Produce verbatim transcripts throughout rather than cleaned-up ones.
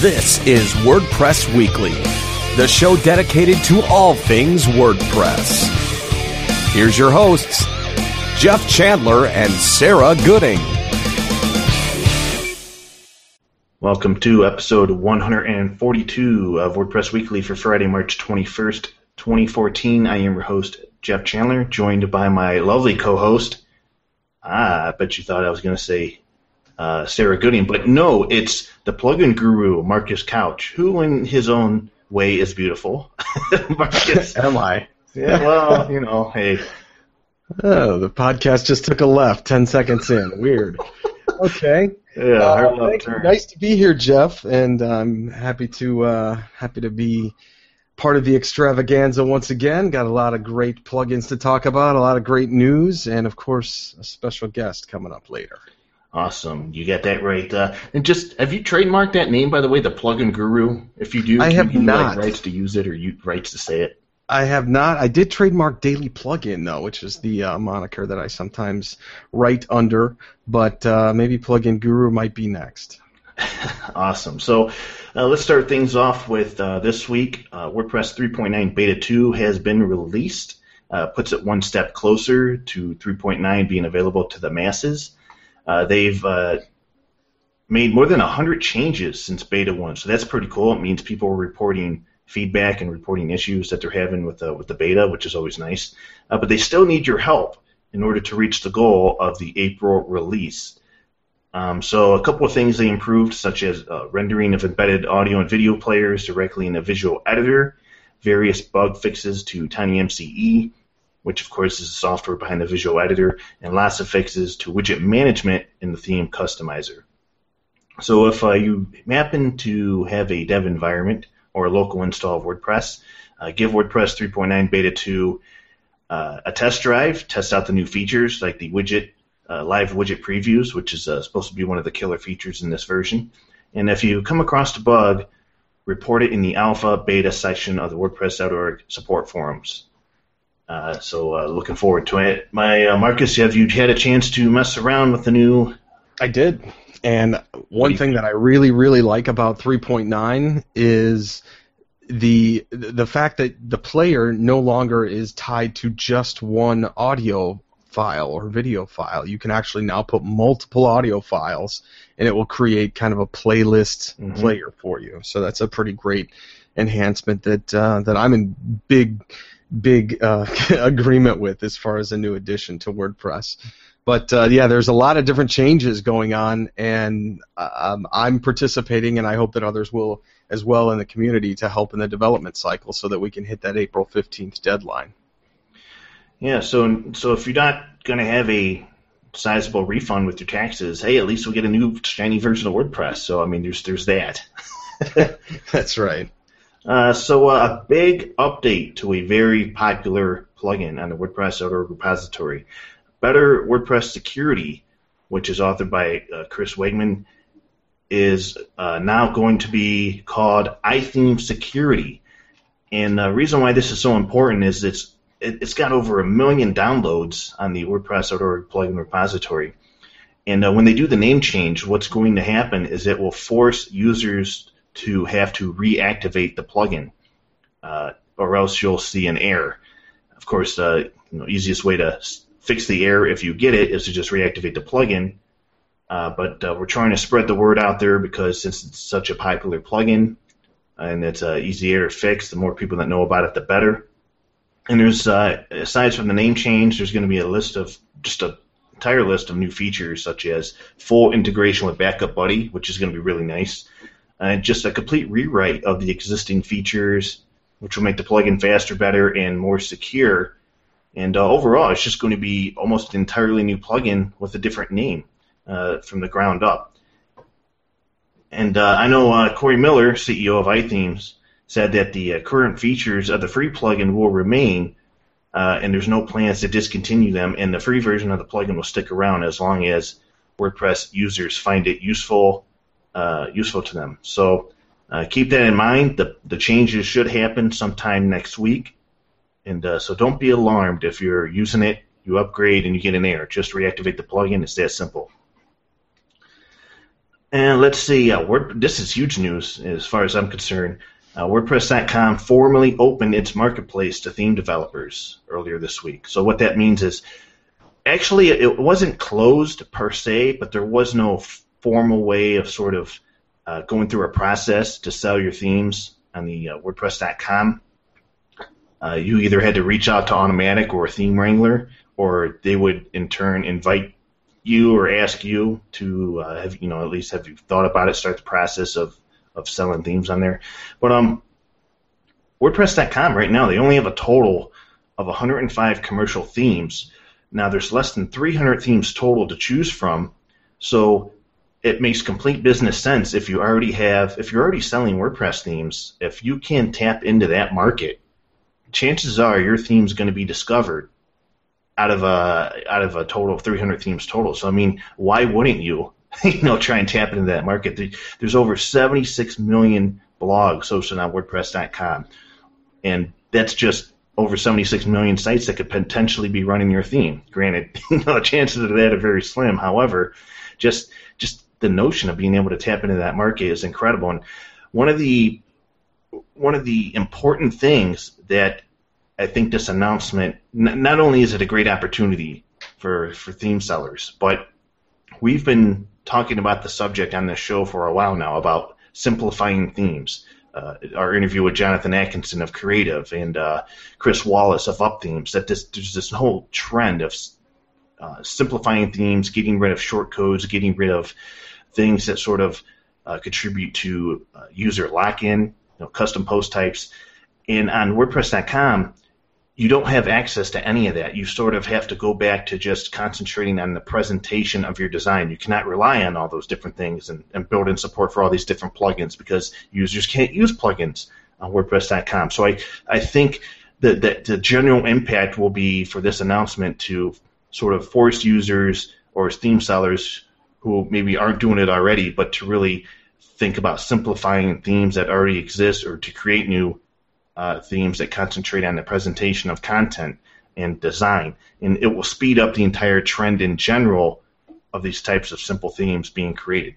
This is WordPress Weekly, the show dedicated to all things WordPress. Here's your hosts, Jeff Chandler and Sarah Gooding. Welcome to episode one forty-two of WordPress Weekly for Friday, March twenty-first, twenty fourteen. I am your host, Jeff Chandler, joined by my lovely co-host. Ah, I bet you thought I was going to say uh, Sarah Gooding, but no, it's the plugin guru, Marcus Couch, who in his own way is beautiful. Marcus. Am I? Yeah, well, you know, hey. Oh, the podcast just took a left ten seconds in. Weird. Okay. Yeah, uh, left thank you. turn. Nice to be here, Jeff, and I'm happy to uh, happy to be part of the extravaganza once again. Got a lot of great plugins to talk about, a lot of great news, and of course, a special guest coming up later. Awesome, you got that right. Uh, and just have you trademarked that name, by the way, the plugin guru? If you do, I do have you not. Like rights to use it or you rights to say it? I have not. I did trademark Daily Plugin, though, which is the uh, moniker that I sometimes write under, but uh, maybe Plugin Guru might be next. Awesome. So uh, let's start things off with uh, this week. Uh, WordPress three point nine Beta two has been released. Uh, puts it one step closer to three point nine being available to the masses. Uh, they've uh, made more than one hundred changes since Beta one, so that's pretty cool. It means people are reporting feedback and reporting issues that they're having with the, with the beta, which is always nice. Uh, but they still need your help in order to reach the goal of the April release. Um, so a couple of things they improved, such as uh, rendering of embedded audio and video players directly in the visual editor, various bug fixes to TinyMCE, which of course is the software behind the visual editor, and lots of fixes to widget management in the theme customizer. So if uh, you happen to have a dev environment or a local install of WordPress, uh, give WordPress three point nine Beta two uh, a test drive, test out the new features like the widget Uh, live widget previews, which is uh, supposed to be one of the killer features in this version. And if you come across a bug, report it in the alpha beta section of the WordPress dot org support forums. Uh, so uh, looking forward to it. My uh, Marcus, have you had a chance to mess around with the new? I did. And one thing that I really, really like about three point nine is the the fact that the player no longer is tied to just one audio file or video file. You can actually now put multiple audio files, and it will create kind of a playlist mm-hmm. player for you. So that's a pretty great enhancement that uh, that I'm in big, big uh, agreement with as far as a new addition to WordPress. But uh, yeah, there's a lot of different changes going on, and um, I'm participating, and I hope that others will as well in the community to help in the development cycle so that we can hit that April fifteenth deadline. Yeah, so so if you're not going to have a sizable refund with your taxes, hey, at least we'll get a new shiny version of WordPress. So, I mean, there's there's that. That's right. Uh, so uh, a big update to a very popular plugin on the WordPress dot org repository. Better WordPress Security, which is authored by uh, Chris Wegman, is uh, now going to be called iTheme Security. And the reason why this is so important is it's It's got over a million downloads on the WordPress dot org plugin repository. And uh, when they do the name change, what's going to happen is it will force users to have to reactivate the plugin, uh, or else you'll see an error. Of course, the uh, you know, easiest way to fix the error if you get it is to just reactivate the plugin. Uh, but uh, we're trying to spread the word out there because since it's such a popular plugin and it's an easy error to fix, the more people that know about it, the better. And there's, uh, aside from the name change, there's going to be a list of, just an entire list of new features, such as full integration with Backup Buddy, which is going to be really nice, and just a complete rewrite of the existing features, which will make the plugin faster, better, and more secure. And uh, overall, it's just going to be almost an entirely new plugin with a different name uh, from the ground up. And uh, I know uh, Corey Miller, C E O of iThemes, said that the uh, current features of the free plugin will remain, uh, and there's no plans to discontinue them, and the free version of the plugin will stick around as long as WordPress users find it useful uh, useful to them. So uh, keep that in mind. The, the changes should happen sometime next week, and uh, so don't be alarmed if you're using it, you upgrade, and you get an error. Just reactivate the plugin. It's that simple. And let's see, uh, Word, this is huge news as far as I'm concerned. Uh, WordPress dot com formally opened its marketplace to theme developers earlier this week. So what that means is, actually, it wasn't closed per se, but there was no formal way of sort of uh, going through a process to sell your themes on the uh, WordPress dot com. Uh, you either had to reach out to Automattic or a Theme Wrangler, or they would in turn invite you or ask you to uh, have, you know, at least have you thought about it, start the process of, of selling themes on there. But um, WordPress dot com right now, they only have a total of one hundred five commercial themes. Now there's less than three hundred themes total to choose from, so it makes complete business sense if you already have, if you're already selling WordPress themes, if you can tap into that market, chances are your theme's going to be discovered out of a out of a total of three hundred themes total. So I mean, why wouldn't you, you know, try and tap into that market? There's over seventy-six million blogs hosted on WordPress dot com, and that's just over seventy-six million sites that could potentially be running your theme. Granted, you know, chances of that are very slim. However, just just the notion of being able to tap into that market is incredible. And one of the one of the important things that I think this announcement, n- not only is it a great opportunity for, for theme sellers, but we've been talking about the subject on this show for a while now about simplifying themes. Uh, our interview with Jonathan Atkinson of Creative and uh, Chris Wallace of UpThemes, that this, there's this whole trend of uh, simplifying themes, getting rid of shortcodes, getting rid of things that sort of uh, contribute to uh, user lock-in, you know, custom post types. And on WordPress dot com, you don't have access to any of that. You sort of have to go back to just concentrating on the presentation of your design. You cannot rely on all those different things and, and build in support for all these different plugins because users can't use plugins on WordPress dot com. So I, I think that, that the general impact will be for this announcement to sort of force users or theme sellers who maybe aren't doing it already, but to really think about simplifying themes that already exist or to create new Uh, themes that concentrate on the presentation of content and design. And it will speed up the entire trend in general of these types of simple themes being created.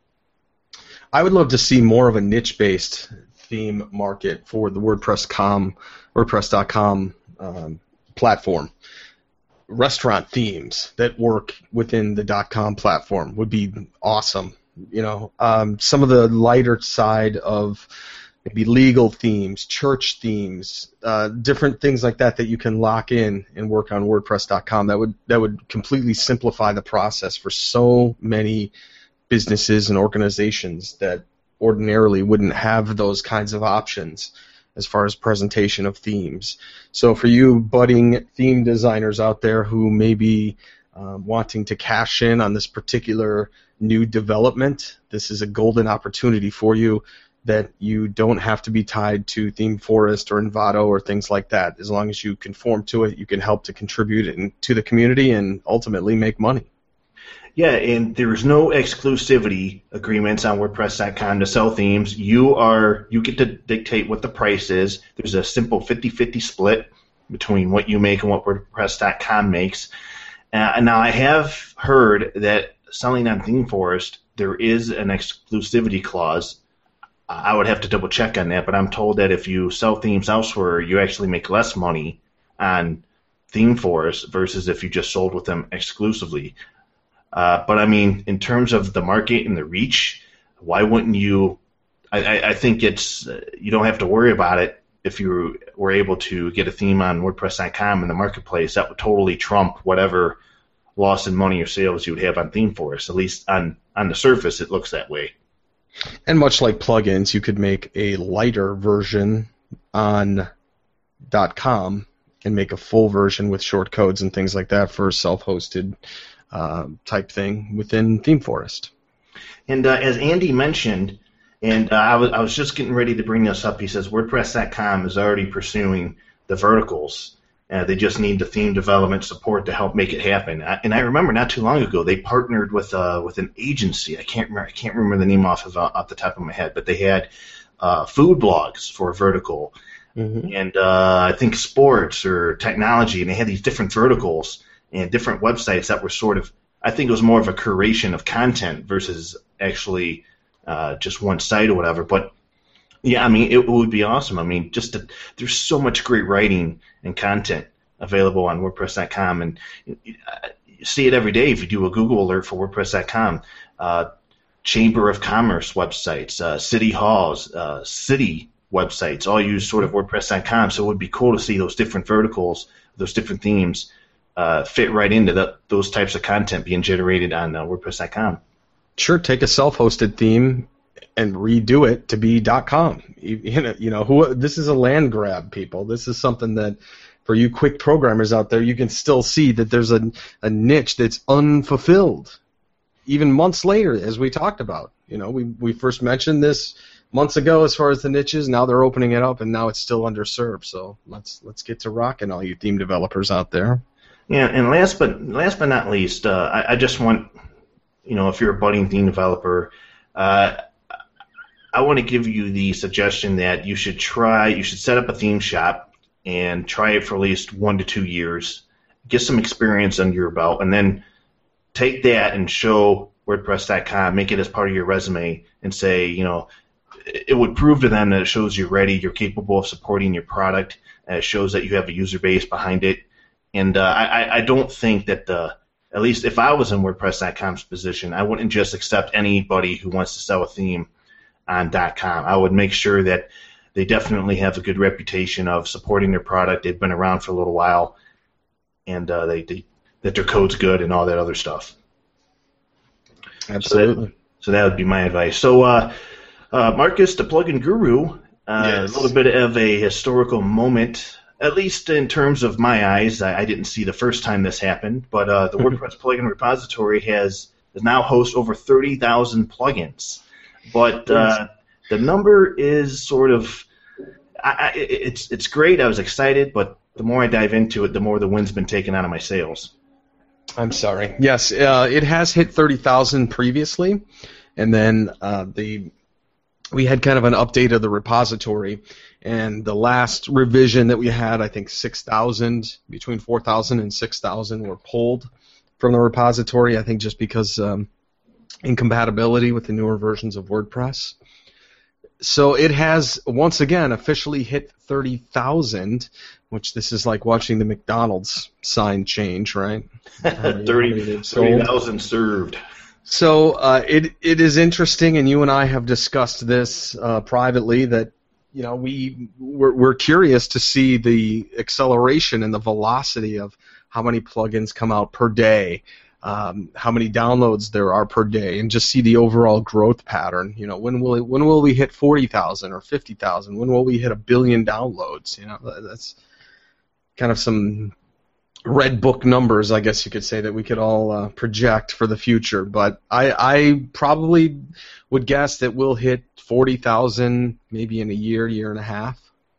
I would love to see more of a niche-based theme market for the WordPress dot com, WordPress dot com um, platform. Restaurant themes that work within the .com platform would be awesome. You know, um, some of the lighter side of maybe legal themes, church themes, uh, different things like that that you can lock in and work on WordPress dot com. That would that would completely simplify the process for so many businesses and organizations that ordinarily wouldn't have those kinds of options as far as presentation of themes. So for you budding theme designers out there who may be uh, wanting to cash in on this particular new development, this is a golden opportunity for you, that you don't have to be tied to ThemeForest or Envato or things like that. As long as you conform to it, you can help to contribute in, to the community and ultimately make money. Yeah, and there's no exclusivity agreements on WordPress dot com to sell themes. You are you get to dictate what the price is. There's a simple fifty-fifty split between what you make and what WordPress dot com makes. Uh, now, I have heard that selling on ThemeForest, there is an exclusivity clause. I would have to double check on that, but I'm told that if you sell themes elsewhere, you actually make less money on ThemeForest versus if you just sold with them exclusively. Uh, but I mean, in terms of the market and the reach, why wouldn't you? I, I, I think it's uh, you don't have to worry about it if you were able to get a theme on WordPress dot com in the marketplace. That would totally trump whatever loss in money or sales you would have on ThemeForest. At least on on the surface, it looks that way. And much like plugins, you could make a lighter version on .com and make a full version with shortcodes and things like that for a self-hosted uh, type thing within ThemeForest. And uh, as Andy mentioned, and uh, I, was, I was just getting ready to bring this up, he says WordPress dot com is already pursuing the verticals. Uh, they just need the theme development support to help make it happen. I, and I remember not too long ago they partnered with uh, with an agency. I can't remember. I can't remember the name off of uh, off the top of my head, but they had uh, food blogs for a vertical, mm-hmm. and uh, I think sports or technology, and they had these different verticals and different websites that were sort of. I think it was more of a curation of content versus actually uh, just one site or whatever. But yeah, I mean, it would be awesome. I mean, just to, there's so much great writing and content available on WordPress dot com, and you, you see it every day if you do a Google alert for WordPress dot com. Uh, Chamber of Commerce websites, uh, city halls, uh, city websites, all use sort of WordPress dot com. So it would be cool to see those different verticals, those different themes uh, fit right into the, those types of content being generated on uh, WordPress dot com. Sure, take a self-hosted theme and redo it to be .com. You, you know, you know who, this is a land grab, people. This is something that, for you quick programmers out there, you can still see that there's a, a niche that's unfulfilled. Even months later, as we talked about. You know, we we first mentioned this months ago as far as the niches. Now they're opening it up, and now it's still underserved. So let's let's get to rocking, all you theme developers out there. Yeah, and last but last but not least, uh, I, I just want, you know, if you're a budding theme developer, uh, I want to give you the suggestion that you should try, you should set up a theme shop and try it for at least one to two years, get some experience under your belt, and then take that and show WordPress dot com, make it as part of your resume, and say, you know, it would prove to them that it shows you're ready, you're capable of supporting your product, and it shows that you have a user base behind it. And uh, I, I don't think that the, at least if I was in WordPress dot com's position, I wouldn't just accept anybody who wants to sell a theme on .com. I would make sure that they definitely have a good reputation of supporting their product. They've been around for a little while, and uh, they, they that their code's good and all that other stuff. Absolutely. So that, so that would be my advice. So, uh, uh, Marcus, the plugin guru, uh, yes. a little bit of a historical moment, at least in terms of my eyes. I, I didn't see the first time this happened, but uh, the WordPress plugin repository has, has now hosts over thirty thousand plugins. But uh, the number is sort of, I, I, it's it's great. I was excited, but the more I dive into it, the more the wind's been taken out of my sails. I'm sorry. Yes, uh, it has hit thirty thousand previously, and then uh, the we had kind of an update of the repository, and the last revision that we had, I think six thousand, between four thousand and six thousand were pulled from the repository, I think just because um, incompatibility with the newer versions of WordPress. So it has, once again, officially hit thirty thousand, which this is like watching the McDonald's sign change, right? thirty thousand served. So uh, it it is interesting, and you and I have discussed this uh, privately, that you know we we're, we're curious to see the acceleration and the velocity of how many plugins come out per day. Um, how many downloads there are per day, and just see the overall growth pattern. You know, when will it, when will we hit forty thousand or fifty thousand? When will we hit a billion downloads? You know, that's kind of some red book numbers, I guess you could say, that we could all uh, project for the future. But I, I probably would guess that we'll hit forty thousand maybe in a year, year and a half.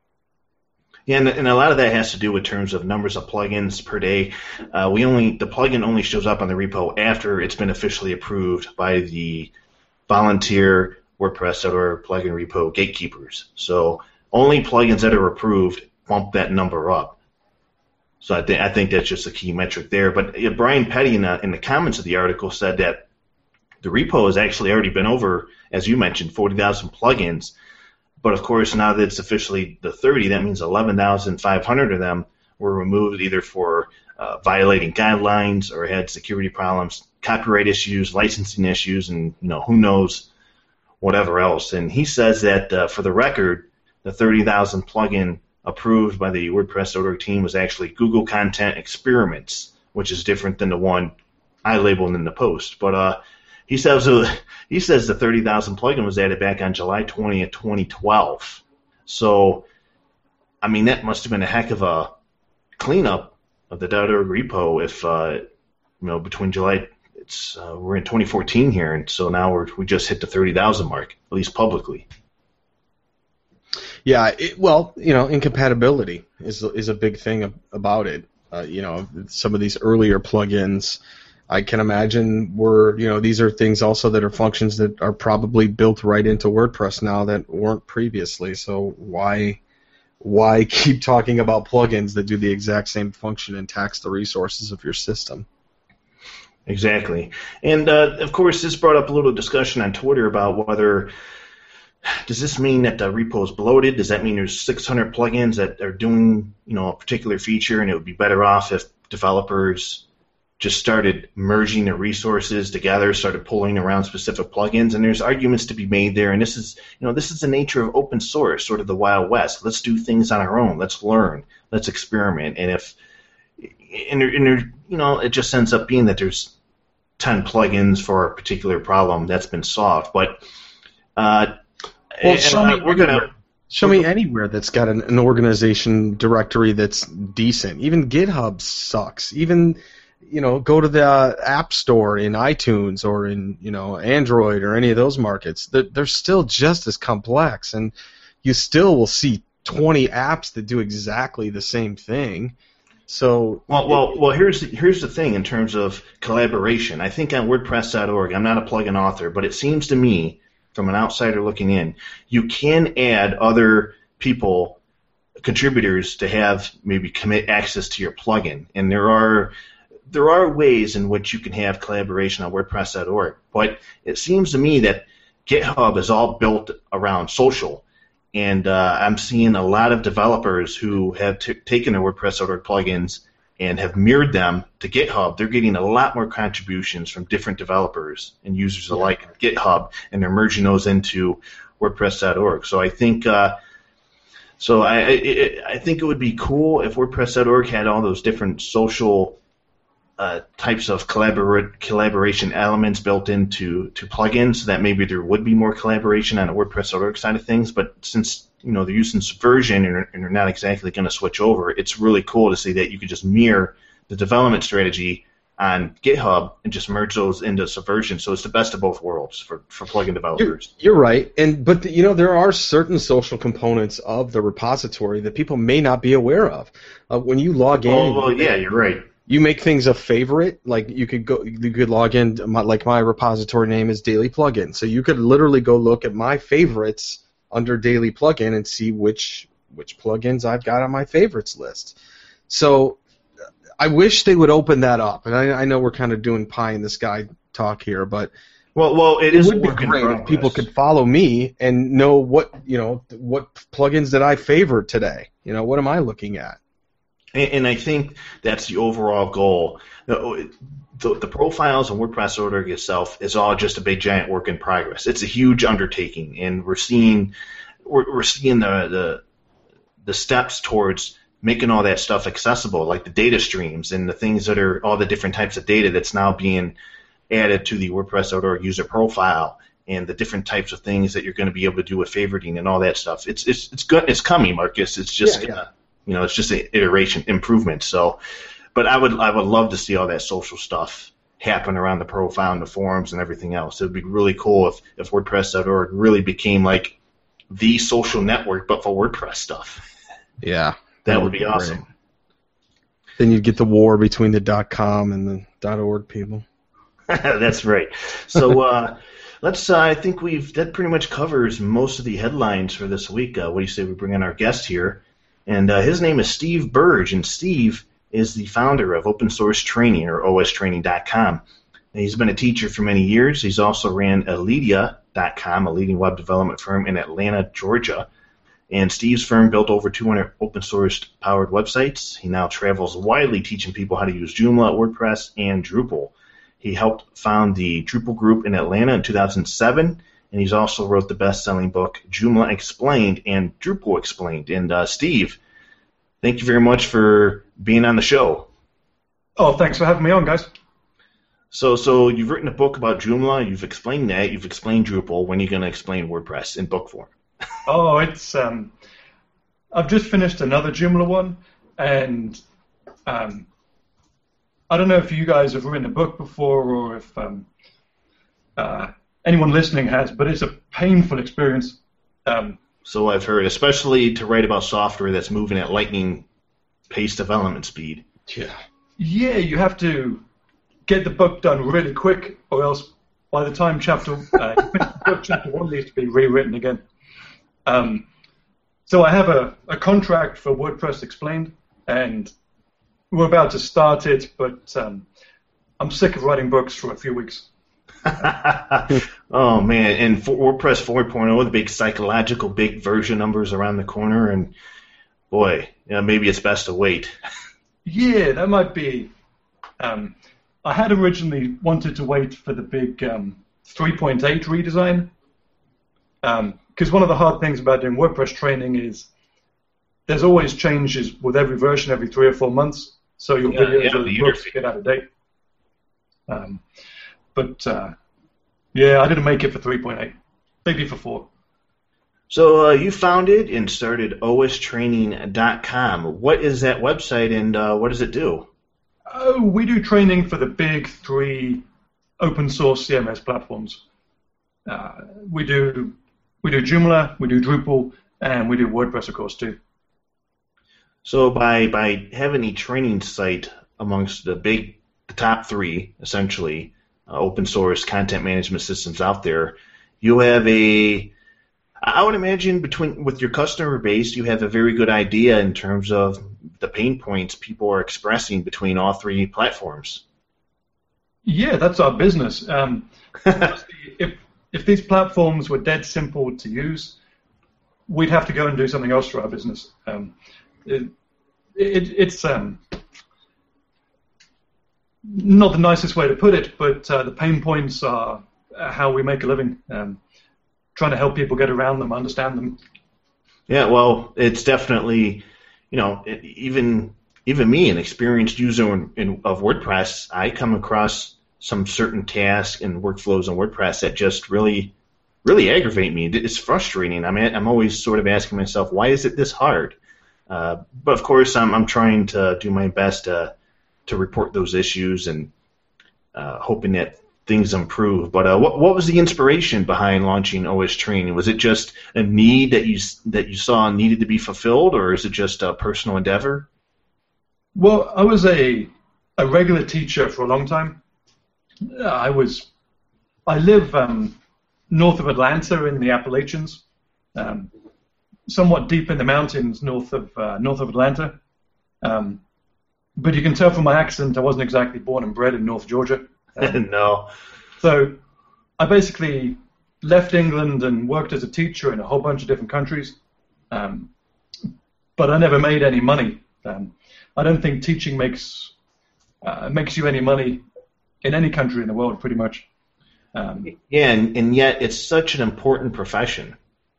Yeah, and, and a lot of that has to do with terms of numbers of plugins per day. Uh, we only the plugin only shows up on the repo after it's been officially approved by the volunteer WordPress or plugin repo gatekeepers. So only plugins that are approved bump that number up. So I think I think that's just a key metric there. But yeah, Brian Petty in the, in the comments of the article said that the repo has actually already been over, as you mentioned, forty thousand plugins. But of course, now that it's officially the thirty, that means eleven thousand five hundred of them were removed either for uh, violating guidelines or had security problems, copyright issues, licensing issues, and you know who knows whatever else. And he says that uh, for the record, the thirty thousand plugin approved by the WordPress dot org team was actually Google Content Experiments, which is different than the one I labeled in the post. But uh, he says uh, he says the thirty thousand plugin was added back on July twentieth, twenty twelve. So, I mean, that must have been a heck of a cleanup of the .org repo. If uh, you know, between July, it's uh, we're in twenty fourteen here, and so now we're we just hit the thirty thousand mark, at least publicly. Yeah, it, well, you know, incompatibility is is a big thing about it. Uh, you know, some of these earlier plugins, I can imagine were, you know, these are things also that are functions that are probably built right into WordPress now that weren't previously. So why why keep talking about plugins that do the exact same function and tax the resources of your system? Exactly. And, uh, of course, this brought up a little discussion on Twitter about whether, does this mean that the repo is bloated? Does that mean there's six hundred plugins that are doing, you know, a particular feature, and it would be better off if developers just started merging their resources together, started pulling around specific plugins? And there's arguments to be made there. And this is, you know, this is the nature of open source, sort of the Wild West. Let's do things on our own. Let's learn. Let's experiment. And if, and, there, and there, you know, it just ends up being that there's ten plugins for a particular problem that's been solved. But uh, well, show and, uh, me we're gonna show me anywhere that's got an, an organization directory that's decent. Even GitHub sucks. Even you know, go to the App Store in iTunes or in, you know, Android or any of those markets. They're, they're still just as complex, and you still will see twenty apps that do exactly the same thing. So well, well, well. Here's the, here's the thing in terms of collaboration. I think on WordPress dot org, I'm not a plugin author, but it seems to me, from an outsider looking in, you can add other people, contributors, to have maybe commit access to your plugin, and there are. There are ways in which you can have collaboration on WordPress dot org, but it seems to me that GitHub is all built around social, and uh, I'm seeing a lot of developers who have t- taken their WordPress dot org plugins and have mirrored them to GitHub. They're getting a lot more contributions from different developers and users alike in GitHub, and they're merging those into WordPress dot org. So I think, uh, so I, I I think it would be cool if WordPress dot org had all those different social Uh, types of collabor- collaboration elements built into to plugins, so that maybe there would be more collaboration on the WordPress dot org side of things. But since you know they're using Subversion and, and they're not exactly going to switch over, it's really cool to see that you could just mirror the development strategy on GitHub and just merge those into Subversion. So it's the best of both worlds for, for plugin developers. You're, you're right, and but you know there are certain social components of the repository that people may not be aware of. Uh, when you log in, oh, well, yeah, you're right. You make things a favorite, like you could go, you could log in. My, like my repository name is Daily Plugin, so you could literally go look at my favorites under Daily Plugin and see which which plugins I've got on my favorites list. So I wish they would open that up, and I, I know we're kind of doing pie in the sky talk here, but well, well, it, it is would be great if people could follow me and know what you know what plugins did I favor today. You know, what am I looking at? And I think that's the overall goal. The, the, the profiles on WordPress dot org itself is all just a big giant work in progress. It's a huge undertaking, and we're seeing we're, we're seeing the, the the steps towards making all that stuff accessible, like the data streams and the things that are all the different types of data that's now being added to the WordPress dot org user profile, and the different types of things that you're going to be able to do with favoriting and all that stuff. It's it's it's good. It's coming, Marcus. It's just. Yeah, yeah. Uh, You know, it's just an iteration, improvement. So, but I would, I would love to see all that social stuff happen around the profile and the forums and everything else. It would be really cool if, if WordPress dot org really became like the social network, but for WordPress stuff. Yeah, that, that would would be, be awesome. Great. Then you'd get the war between the .com and the .org people. That's right. So uh, let's. Uh, I think we've that pretty much covers most of the headlines for this week. Uh, what do you say we bring in our guest here? And uh, his name is Steve Burge, and Steve is the founder of Open Source Training, or O S training dot com. And he's been a teacher for many years. He's also ran Aledia dot com, a leading web development firm in Atlanta, Georgia. And Steve's firm built over two hundred open-source-powered websites. He now travels widely teaching people how to use Joomla, WordPress, and Drupal. He helped found the Drupal group in Atlanta in two thousand seven, and he's also wrote the best-selling book Joomla Explained and Drupal Explained. And uh, Steve, thank you very much for being on the show. Oh, thanks for having me on, guys. So, so you've written a book about Joomla. You've explained that. You've explained Drupal. When are you going to explain WordPress in book form? oh, it's um, I've just finished another Joomla one, and um, I don't know if you guys have written a book before or if um, uh, anyone listening has, but it's a painful experience. Um, so I've heard, especially to write about software that's moving at lightning-paced development speed. Yeah. Yeah, you have to get the book done really quick, or else by the time chapter uh, book chapter one needs to be rewritten again. Um, so I have a, a contract for WordPress Explained, and we're about to start it, but um, I'm sick of writing books for a few weeks. Oh man, and for WordPress four point oh, the big psychological big version numbers around the corner, and boy, you know, maybe it's best to wait. Yeah, that might be. Um, I had originally wanted to wait for the big um, three point eight redesign, because um, one of the hard things about doing WordPress training is there's always changes with every version every three or four months, so your Yeah, videos yeah, or the the books interface. get out of date. Um, but uh, yeah, I didn't make it for three point eight, maybe for four. So uh, you founded and started O S training dot com. What is that website, and uh, what does it do? Oh, we do training for the big three open source C M S platforms. Uh, we do we do Joomla, we do Drupal, and we do WordPress, of course, too. So by by having a training site amongst the big, the top three, essentially, uh, open source content management systems out there, you have a, I would imagine between with your customer base, you have a very good idea in terms of the pain points people are expressing between all three platforms. Yeah, that's our business. Um, if if these platforms were dead simple to use, we'd have to go and do something else for our business. Um, it, it, it's um, not the nicest way to put it, but uh, the pain points are how we make a living, um, trying to help people get around them, understand them. Yeah, well, it's definitely, you know, it, even even me, an experienced user in, in, of WordPress, I come across some certain tasks and workflows in WordPress that just really, really aggravate me. It's frustrating. I mean, I'm always sort of asking myself, why is it this hard? Uh, but of course, I'm I'm trying to do my best to to report those issues and uh, hoping that things improve. But uh, what what was the inspiration behind launching O S Training? Was it just a need that you that you saw needed to be fulfilled, or is it just a personal endeavor? Well, I was a a regular teacher for a long time. I was I live um, north of Atlanta in the Appalachians, um, somewhat deep in the mountains north of uh, north of Atlanta. Um, but you can tell from my accent I wasn't exactly born and bred in North Georgia. Um, No. So I basically left England and worked as a teacher in a whole bunch of different countries, um, but I never made any money. Um, I don't think teaching makes uh, makes you any money in any country in the world, pretty much. Um, Yeah, and, and yet it's such an important profession.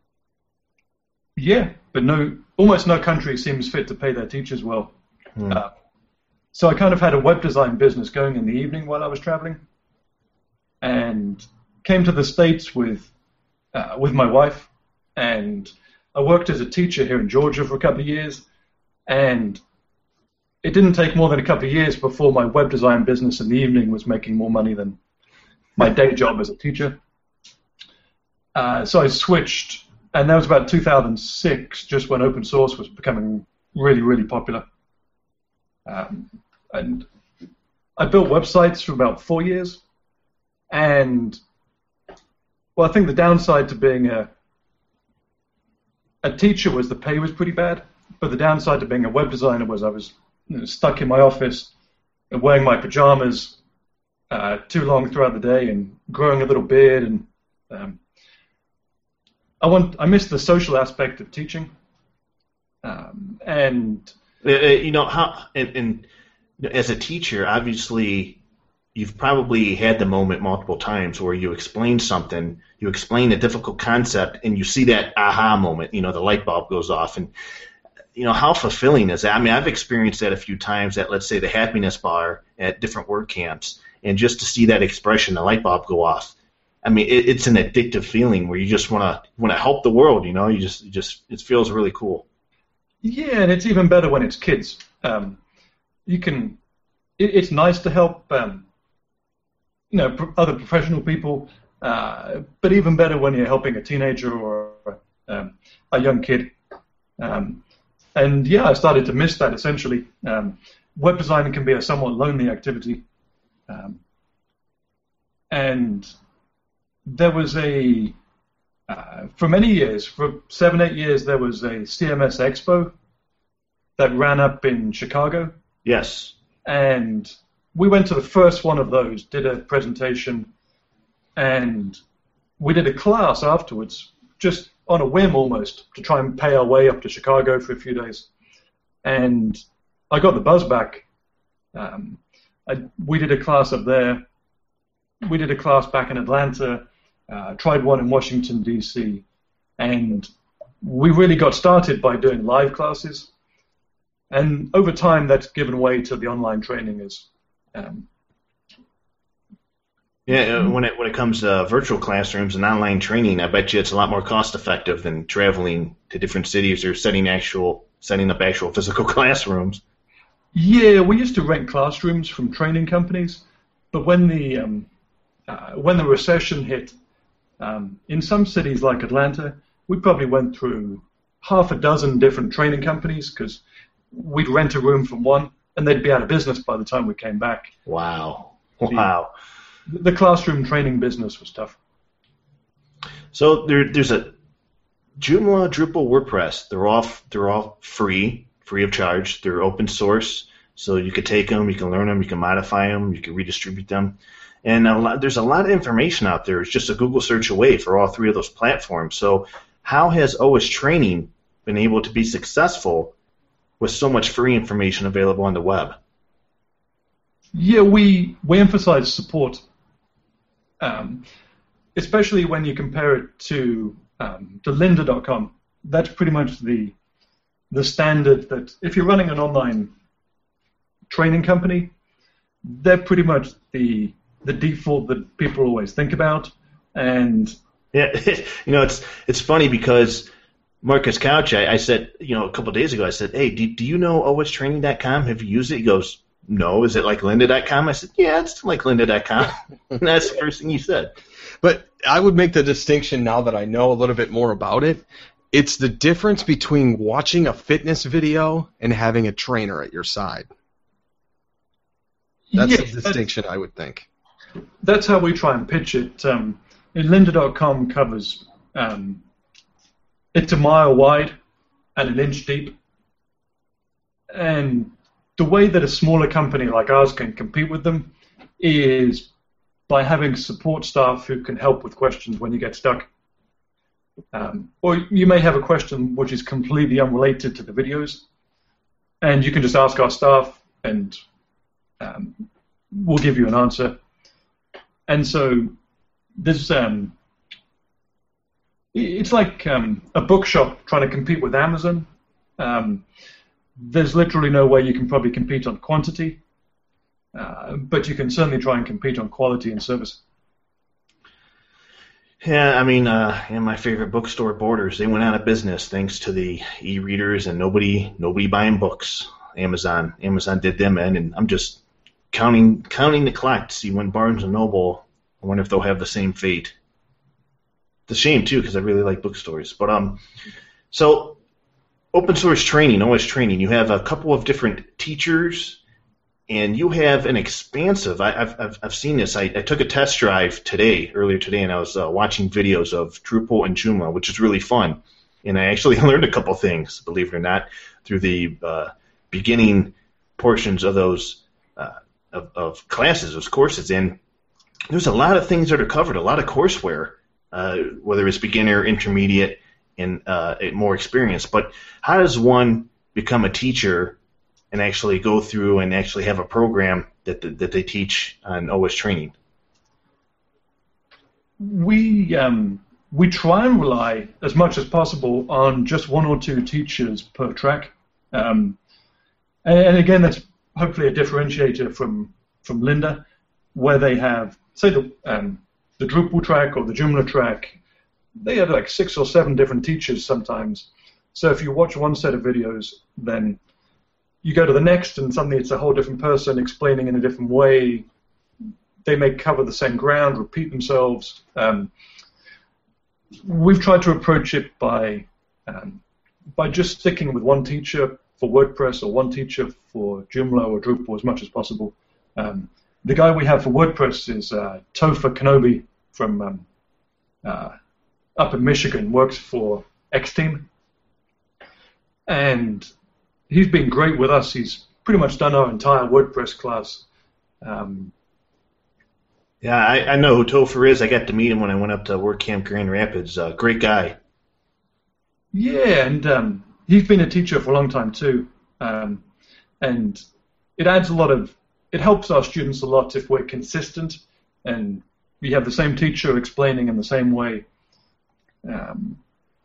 yeah, but no, almost no country seems fit to pay their teachers well. Hmm. Uh, so I kind of had a web design business going in the evening while I was traveling, and came to the States with uh, with my wife, and I worked as a teacher here in Georgia for a couple of years, and it didn't take more than a couple of years before my web design business in the evening was making more money than my day job as a teacher. Uh, so I switched, and that was about two thousand six, just when open source was becoming really, really popular. Um, and I built websites for about four years, and well, I think the downside to being a a teacher was the pay was pretty bad, but the downside to being a web designer was I was you know, stuck in my office and wearing my pajamas uh, too long throughout the day and growing a little beard, and um, I want I miss the social aspect of teaching, um, and Uh, you know how, and, and as a teacher, obviously, you've probably had the moment multiple times where you explain something, you explain a difficult concept, and you see that aha moment. You know, the light bulb goes off, and you know how fulfilling is that? I mean, I've experienced that a few times at, let's say, the happiness bar at different word camps, and just to see that expression, the light bulb go off. I mean, it, it's an addictive feeling where you just want to want to help the world. You know, you just you just it feels really cool. yeah, and it's even better when it's kids. Um, you can, it, it's nice to help, um, you know, pro- other professional people, uh, but even better when you're helping a teenager or um, a young kid. Um, and yeah, I started to miss that essentially. Um, web design can be a somewhat lonely activity, um, and there was a. Uh, for many years, for seven, eight years, there was a C M S Expo that ran up in Chicago, Yes. and we went to the first one of those, did a presentation, and we did a class afterwards, just on a whim almost, to try and pay our way up to Chicago for a few days. And I got the buzz back. Um, I, we did a class up there. We did a class back in Atlanta, uh, tried one in Washington, D C, and we really got started by doing live classes. And over time, that's given way to the online training. Is um, yeah, uh, when it when it comes to virtual classrooms and online training, I bet you it's a lot more cost effective than traveling to different cities or setting actual setting up actual physical classrooms. Yeah, we used to rent classrooms from training companies, but when the um, uh, when the recession hit, um, in some cities like Atlanta, we probably went through half a dozen different training companies because we'd rent a room from one, and they'd be out of business by the time we came back. Wow. Wow. The, the classroom training business was tough. So there, there's a Joomla, Drupal, WordPress. They're all they're all free, free of charge. They're open source, so you could take them, you can learn them, you can modify them, you can redistribute them. And a lot, there's a lot of information out there. It's just a Google search away for all three of those platforms. So how has O S Training been able to be successful with so much free information available on the web? Yeah, we we emphasize support, um, especially when you compare it to um, to lynda dot com. That's pretty much the the standard that if you're running an online training company, they're pretty much the the default that people always think about. And yeah, you know, it's it's funny because Marcus Couch, I, I said, you know, a couple of days ago, I said, hey, do, do you know O S training dot com? Have you used it? He goes, no. Is it like lynda dot com? I said, yeah, it's like lynda dot com. And that's the first thing he said. But I would make the distinction now that I know a little bit more about it. It's the difference between watching a fitness video and having a trainer at your side. That's yeah, the distinction, that's, I would think. That's how we try and pitch it. Um, lynda dot com covers... Um, It's a mile wide and an inch deep. And the way that a smaller company like ours can compete with them is by having support staff who can help with questions when you get stuck. Um, or you may have a question which is completely unrelated to the videos, and you can just ask our staff and um, we'll give you an answer. And so there's... Um, It's like um, a bookshop trying to compete with Amazon. Um, there's literally no way you can probably compete on quantity, uh, but you can certainly try and compete on quality and service. Yeah, I mean, uh, in my favorite bookstore, Borders, they went out of business thanks to the e-readers and nobody, nobody buying books. Amazon, Amazon did them in, and I'm just counting, counting the clock to see when Barnes and Noble. I wonder if they'll have the same fate. It's a shame too, because I really like bookstores. But um, so open source training, O S training. You have a couple of different teachers, and you have an expansive. I, I've I've I've seen this. I, I took a test drive today, earlier today, and I was uh, watching videos of Drupal and Joomla, which is really fun. And I actually learned a couple things, believe it or not, through the uh, beginning portions of those uh, of, of classes, those courses. And there's a lot of things that are covered, a lot of courseware. Uh, whether it's beginner, intermediate, and uh, more experienced. But how does one become a teacher and actually go through and actually have a program that that they teach on O S training? We um, we try and rely as much as possible on just one or two teachers per track, um, and, and again, that's hopefully a differentiator from from Lynda, where they have say the um, the Drupal track or the Joomla track, they have like six or seven different teachers sometimes. So if you watch one set of videos, then you go to the next and suddenly it's a whole different person explaining in a different way. They may cover the same ground, repeat themselves. Um, we've tried to approach it by um, by just sticking with one teacher for WordPress or one teacher for Joomla or Drupal as much as possible. Um, The guy we have for WordPress is uh, Topher Kenobi from um, uh, up in Michigan, works for X-Team. And he's been great with us. He's pretty much done our entire WordPress class. Um, yeah, I, I know who Topher is. I got to meet him when I went up to WordCamp Grand Rapids. Uh, great guy. Yeah, and um, he's been a teacher for a long time too. Um, and it adds a lot of, it helps our students a lot if we're consistent and we have the same teacher explaining in the same way, um,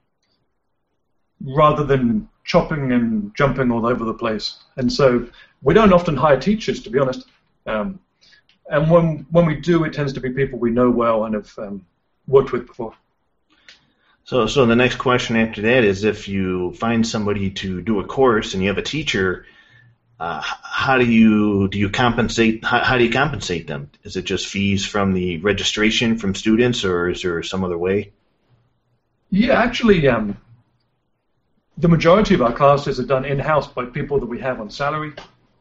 rather than chopping and jumping all over the place. And so we don't often hire teachers, to be honest. Um, and when when we do, it tends to be people we know well and have um, worked with before. So, so the next question after that is, if you find somebody to do a course and you have a teacher, uh, how do you do you compensate? How, how do you compensate them? Is it just fees from the registration from students, or is there some other way? Yeah, actually, um, the majority of our classes are done in-house by people that we have on salary.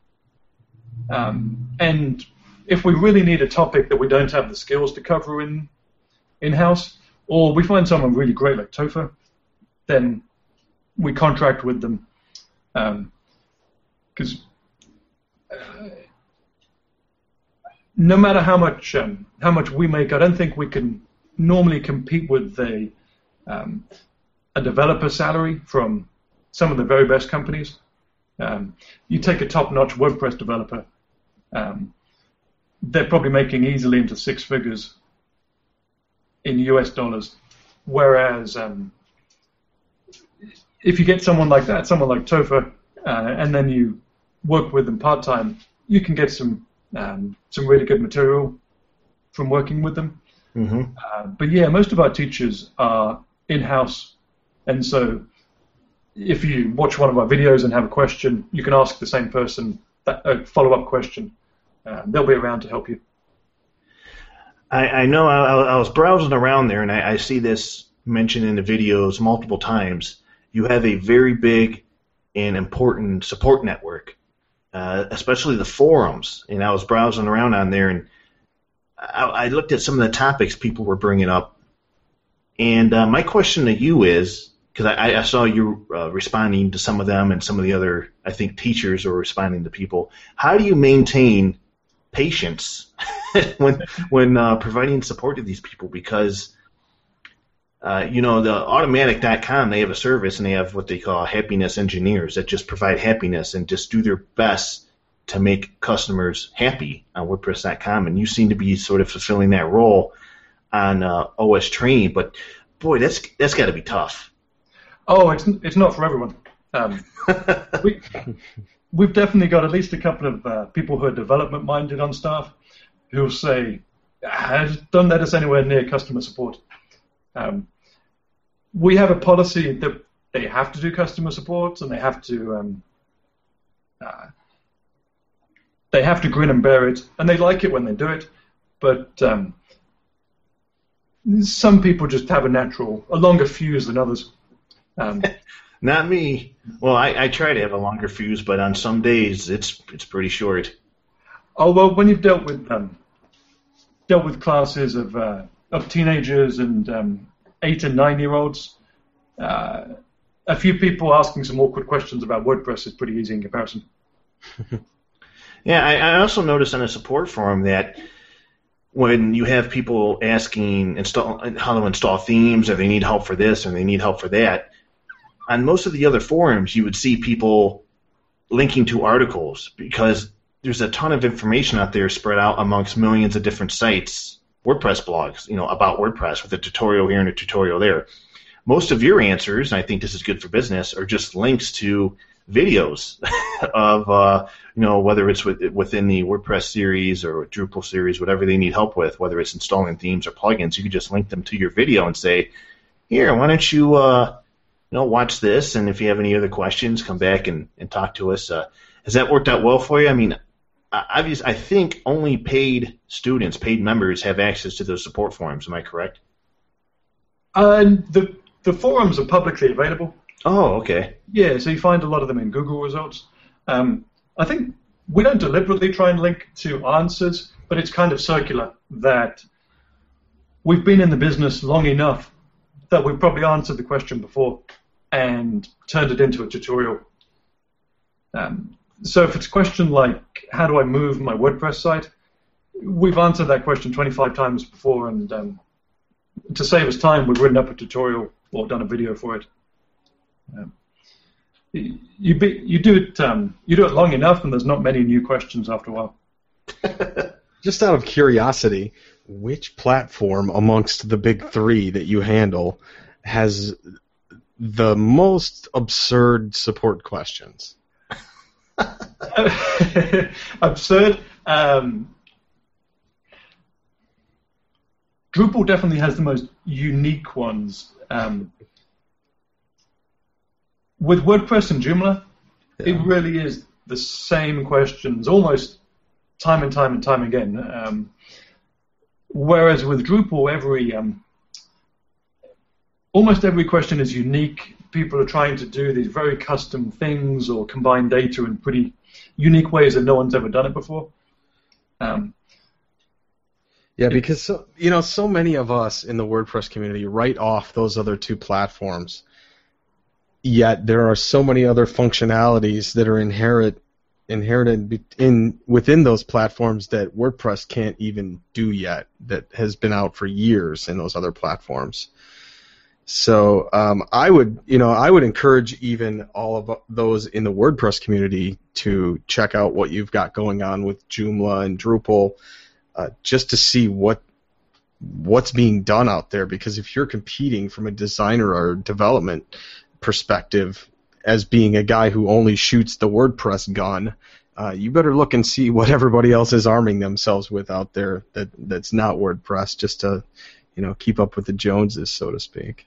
Um, and if we really need a topic that we don't have the skills to cover in in-house, or we find someone really great like Topher, then we contract with them. Because um, uh, no matter how much um, how much we make, I don't think we can normally compete with a um, a developer salary from some of the very best companies. Um, you take a top-notch WordPress developer, um, they're probably making easily into six figures in U S dollars, whereas um, if you get someone like that, someone like Topher, uh, and then you work with them part-time, you can get some um, some really good material from working with them. Mm-hmm. Uh, but yeah, most of our teachers are in-house, and so if you watch one of our videos and have a question, you can ask the same person that, a follow-up question. Uh, they'll be around to help you. I, I know I, I was browsing around there, and I, I see this mentioned in the videos multiple times. You have a very big and important support network, uh, especially the forums. And I was browsing around on there, and I, I looked at some of the topics people were bringing up. And uh, my question to you is, because I, I saw you uh, responding to some of them, and some of the other, I think, teachers are responding to people. How do you maintain patience when when uh, providing support to these people? Because uh, you know, the Automattic dot com, they have a service, and they have what they call happiness engineers that just provide happiness and just do their best to make customers happy on WordPress dot com. And you seem to be sort of fulfilling that role on uh, O S training. But boy, that's that's got to be tough. Oh, it's it's not for everyone. Um, we, we've definitely got at least a couple of uh, people who are development-minded on staff who'll say, ah, don't let us anywhere near customer support. Um, we have a policy that they have to do customer support, and they have to um, uh, they have to grin and bear it, and they like it when they do it. But um, some people just have a natural, a longer fuse than others. Um, Not me. Well, I, I try to have a longer fuse, but on some days it's it's pretty short. Oh well, when you've dealt with um, dealt with classes of uh, of teenagers and um, eight and nine year olds, uh, a few people asking some awkward questions about WordPress is pretty easy in comparison. Yeah, I, I also noticed on a support forum that when you have people asking install how to install themes, or they need help for this, or they need help for that, on most of the other forums, you would see people linking to articles, because there's a ton of information out there spread out amongst millions of different sites, WordPress blogs, you know, about WordPress, with a tutorial here and a tutorial there. Most of your answers, and I think this is good for business, are just links to videos of, uh, you know, whether it's with, within the WordPress series or Drupal series, whatever they need help with, whether it's installing themes or plugins. You can just link them to your video and say, here, why don't you, uh, you know, watch this, and if you have any other questions, come back and, and talk to us. Uh, has that worked out well for you? I mean, obviously, I think only paid students, paid members, have access to those support forums. Am I correct? Uh, the the forums are publicly available. Oh, okay. Yeah, so you find a lot of them in Google results. Um, I think we don't deliberately try and link to answers, but it's kind of circular that we've been in the business long enough that we've probably answered the question before and turned it into a tutorial. Um, so if it's a question like, how do I move my WordPress site, we've answered that question twenty-five times before, and um, to save us time, we've written up a tutorial or done a video for it. Um, you be, you do it um, you do it long enough, and there's not many new questions after a while. Just out of curiosity, which platform amongst the big three that you handle has the most absurd support questions? Absurd. Um, Drupal definitely has the most unique ones. Um, with WordPress and Joomla, yeah. It really is the same questions, almost time and time and time again. Um, whereas with Drupal, every um, almost every question is unique. People are trying to do these very custom things or combine data in pretty unique ways that no one's ever done it before. Um, yeah, because so, you know, so many of us in the WordPress community write off those other two platforms. Yet there are so many other functionalities that are inherent, inherited in within those platforms that WordPress can't even do yet. That has been out for years in those other platforms. So um, I would, you know, I would encourage even all of those in the WordPress community to check out what you've got going on with Joomla and Drupal, uh, just to see what what's being done out there. Because if you're competing from a designer or development perspective as being a guy who only shoots the WordPress gun, uh, you better look and see what everybody else is arming themselves with out there that that's not WordPress, just to, you know, keep up with the Joneses, so to speak.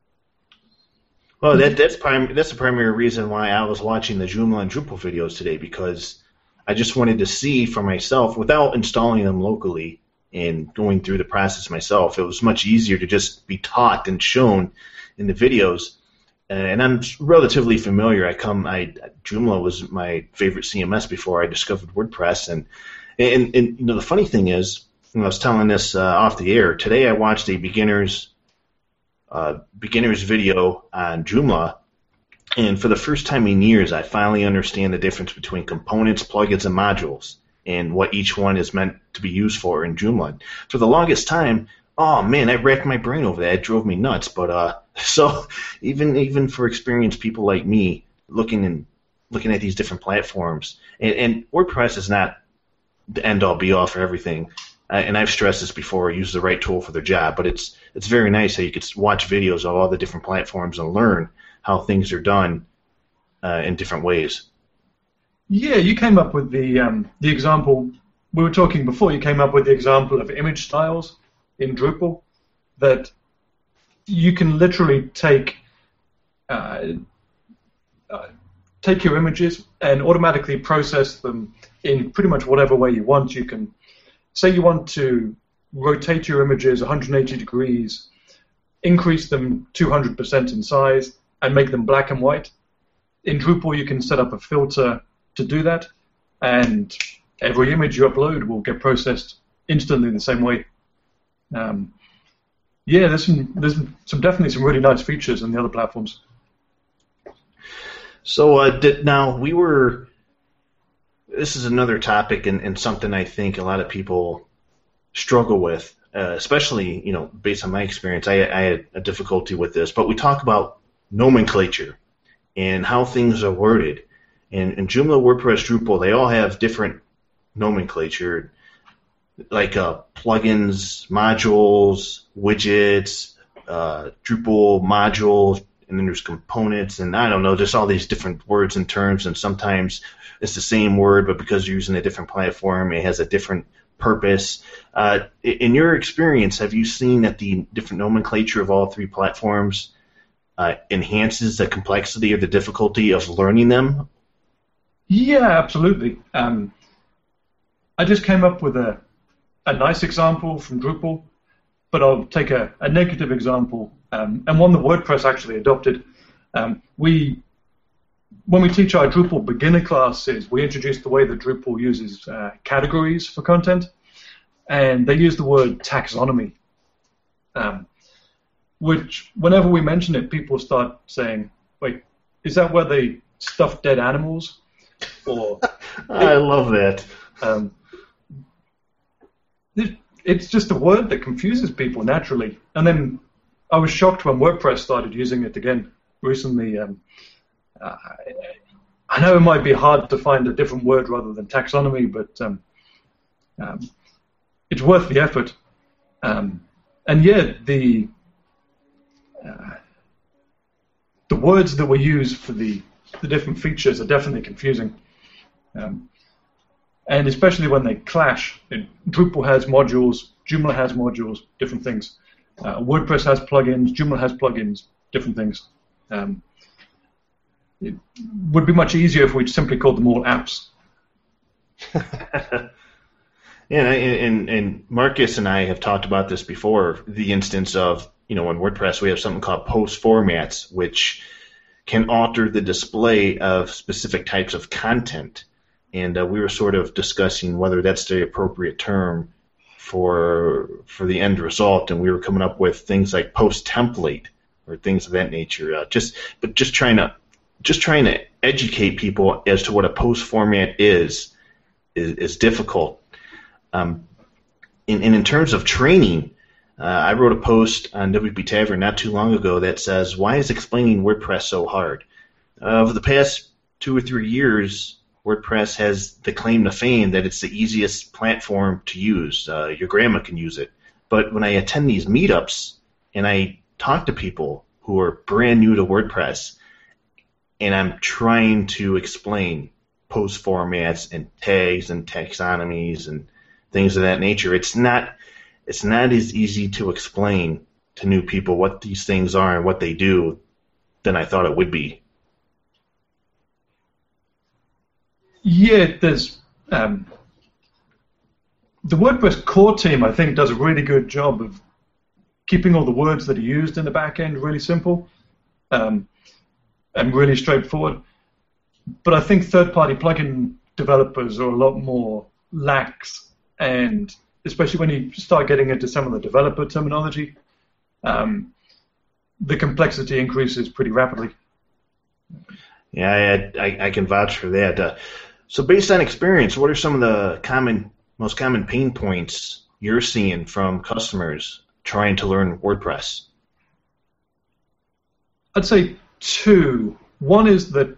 Well, that, that's prim- that's the primary reason why I was watching the Joomla and Drupal videos today, because I just wanted to see for myself, without installing them locally and going through the process myself. It was much easier to just be taught and shown in the videos. And I'm relatively familiar. I come, I Joomla was my favorite C M S before I discovered WordPress, and and, and you know the funny thing is, and I was telling this uh, off the air today. I watched a beginner's uh, beginner's video on Joomla, and for the first time in years, I finally understand the difference between components, plugins, and modules, and what each one is meant to be used for in Joomla. For the longest time, oh man, I racked my brain over that. It drove me nuts. But uh, so even even for experienced people like me, looking and looking at these different platforms, and, and WordPress is not the end all be all for everything. Uh, and I've stressed this before. Use the right tool for the job, but it's it's very nice how you could watch videos of all the different platforms and learn how things are done uh, in different ways. Yeah, you came up with the um, the example we were talking before. You came up with the example of image styles in Drupal, that you can literally take uh, uh, take your images and automatically process them in pretty much whatever way you want. You can say you want to rotate your images one hundred eighty degrees, increase them two hundred percent in size, and make them black and white. In Drupal, you can set up a filter to do that, and every image you upload will get processed instantly the same way. Um, yeah, there's some there's some definitely some really nice features in the other platforms. So uh, did, now we were. This is another topic and, and something I think a lot of people struggle with, uh, especially you know based on my experience. I, I had a difficulty with this, but we talk about nomenclature and how things are worded. And in Joomla, WordPress, Drupal, they all have different nomenclature, like uh, plugins, modules, widgets, uh, Drupal modules, and then there's components, and I don't know, just all these different words and terms, and sometimes it's the same word, but because you're using a different platform, it has a different purpose. Uh, in your experience, have you seen that the different nomenclature of all three platforms uh, enhances the complexity or the difficulty of learning them? Yeah, absolutely. Um, I just came up with a a nice example from Drupal, but I'll take a, a negative example, um, and one that WordPress actually adopted. Um, we, when we teach our Drupal beginner classes, we introduce the way that Drupal uses uh, categories for content, and they use the word taxonomy, um, which whenever we mention it, people start saying, wait, is that where they stuff dead animals? Or I love that. Um, it, it's just a word that confuses people naturally. And then I was shocked when WordPress started using it again recently. Um, uh, I know it might be hard to find a different word rather than taxonomy, but um, um, it's worth the effort. Um, and yet the uh, the words that were used for the, the different features are definitely confusing. Um, and especially when they clash. It, Drupal has modules, Joomla has modules, different things. Uh, WordPress has plugins, Joomla has plugins, different things. Um, it would be much easier if we simply called them all apps. Yeah, and, and Marcus and I have talked about this before, the instance of, you know, in WordPress we have something called post formats, which can alter the display of specific types of content. And uh, we were sort of discussing whether that's the appropriate term for for the end result, and we were coming up with things like post template or things of that nature. Uh, just but just trying to just trying to educate people as to what a post format is is, is difficult. Um, and, and in terms of training, uh, I wrote a post on W P Tavern not too long ago that says, "Why is explaining WordPress so hard?" Uh, over the past two or three years, WordPress has the claim to fame that it's the easiest platform to use. Uh, your grandma can use it. But when I attend these meetups and I talk to people who are brand new to WordPress, and I'm trying to explain post formats and tags and taxonomies and things of that nature, it's not it's not as easy to explain to new people what these things are and what they do than I thought it would be. Yeah, there's um, the WordPress core team, I think, does a really good job of keeping all the words that are used in the back end really simple um, and really straightforward. But I think third-party plugin developers are a lot more lax, and especially when you start getting into some of the developer terminology, um, the complexity increases pretty rapidly. Yeah, I, I, I can vouch for that. Uh, so based on experience, what are some of the common, most common pain points you're seeing from customers trying to learn WordPress? I'd say two. One is that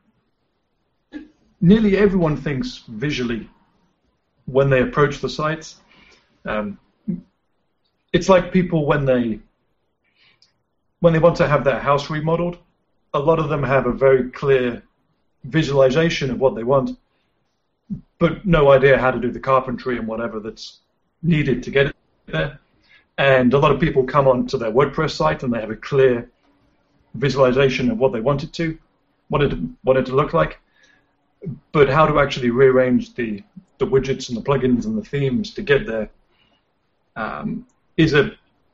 nearly everyone thinks visually when they approach the sites. Um, it's like people when they when they want to have their house remodeled, a lot of them have a very clear visualization of what they want, but no idea how to do the carpentry and whatever that's needed to get it there. And a lot of people come onto their WordPress site and they have a clear visualization of what they want it to, what it, what it to look like, but how to actually rearrange the, the widgets and the plugins and the themes to get there um, is a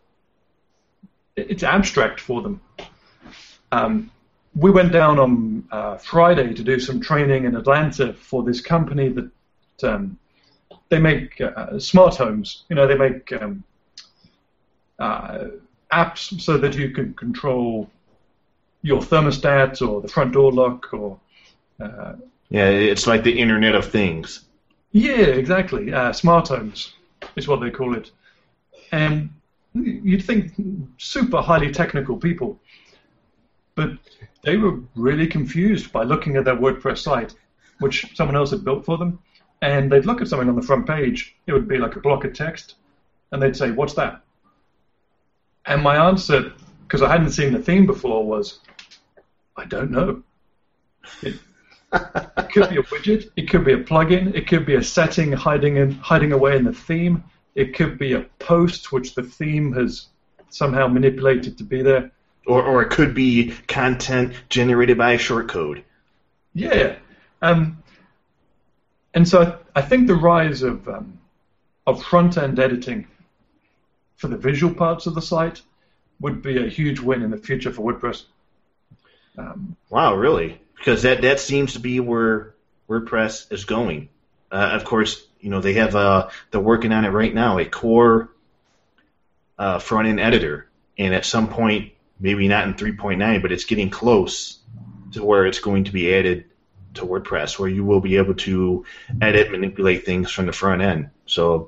it's abstract for them. Um, we went down on uh, Friday to do some training in Atlanta for this company that um, they make uh, smart homes. You know, they make um, uh, apps so that you can control your thermostat or the front door lock or uh, yeah, it's like the Internet of Things. Yeah, exactly. Uh, smart homes is what they call it. And you'd think super highly technical people, but they were really confused by looking at their WordPress site, which someone else had built for them, and they'd look at something on the front page. It would be like a block of text, and they'd say, "What's that?" And my answer, because I hadn't seen the theme before, was, "I don't know." It, it could be a widget, it could be a plugin, it could be a setting hiding in, hiding away in the theme, it could be a post which the theme has somehow manipulated to be there. Or, or it could be content generated by a shortcode. Yeah. Um, and so I, I think the rise of, um, of front-end editing for the visual parts of the site would be a huge win in the future for WordPress. Um, wow, really? Because that, that seems to be where WordPress is going. Uh, of course, you know, they have uh, they're working on it right now, a core uh, front-end editor, and at some point, maybe not in three point nine, but it's getting close to where it's going to be added to WordPress, where you will be able to edit, manipulate things from the front end. So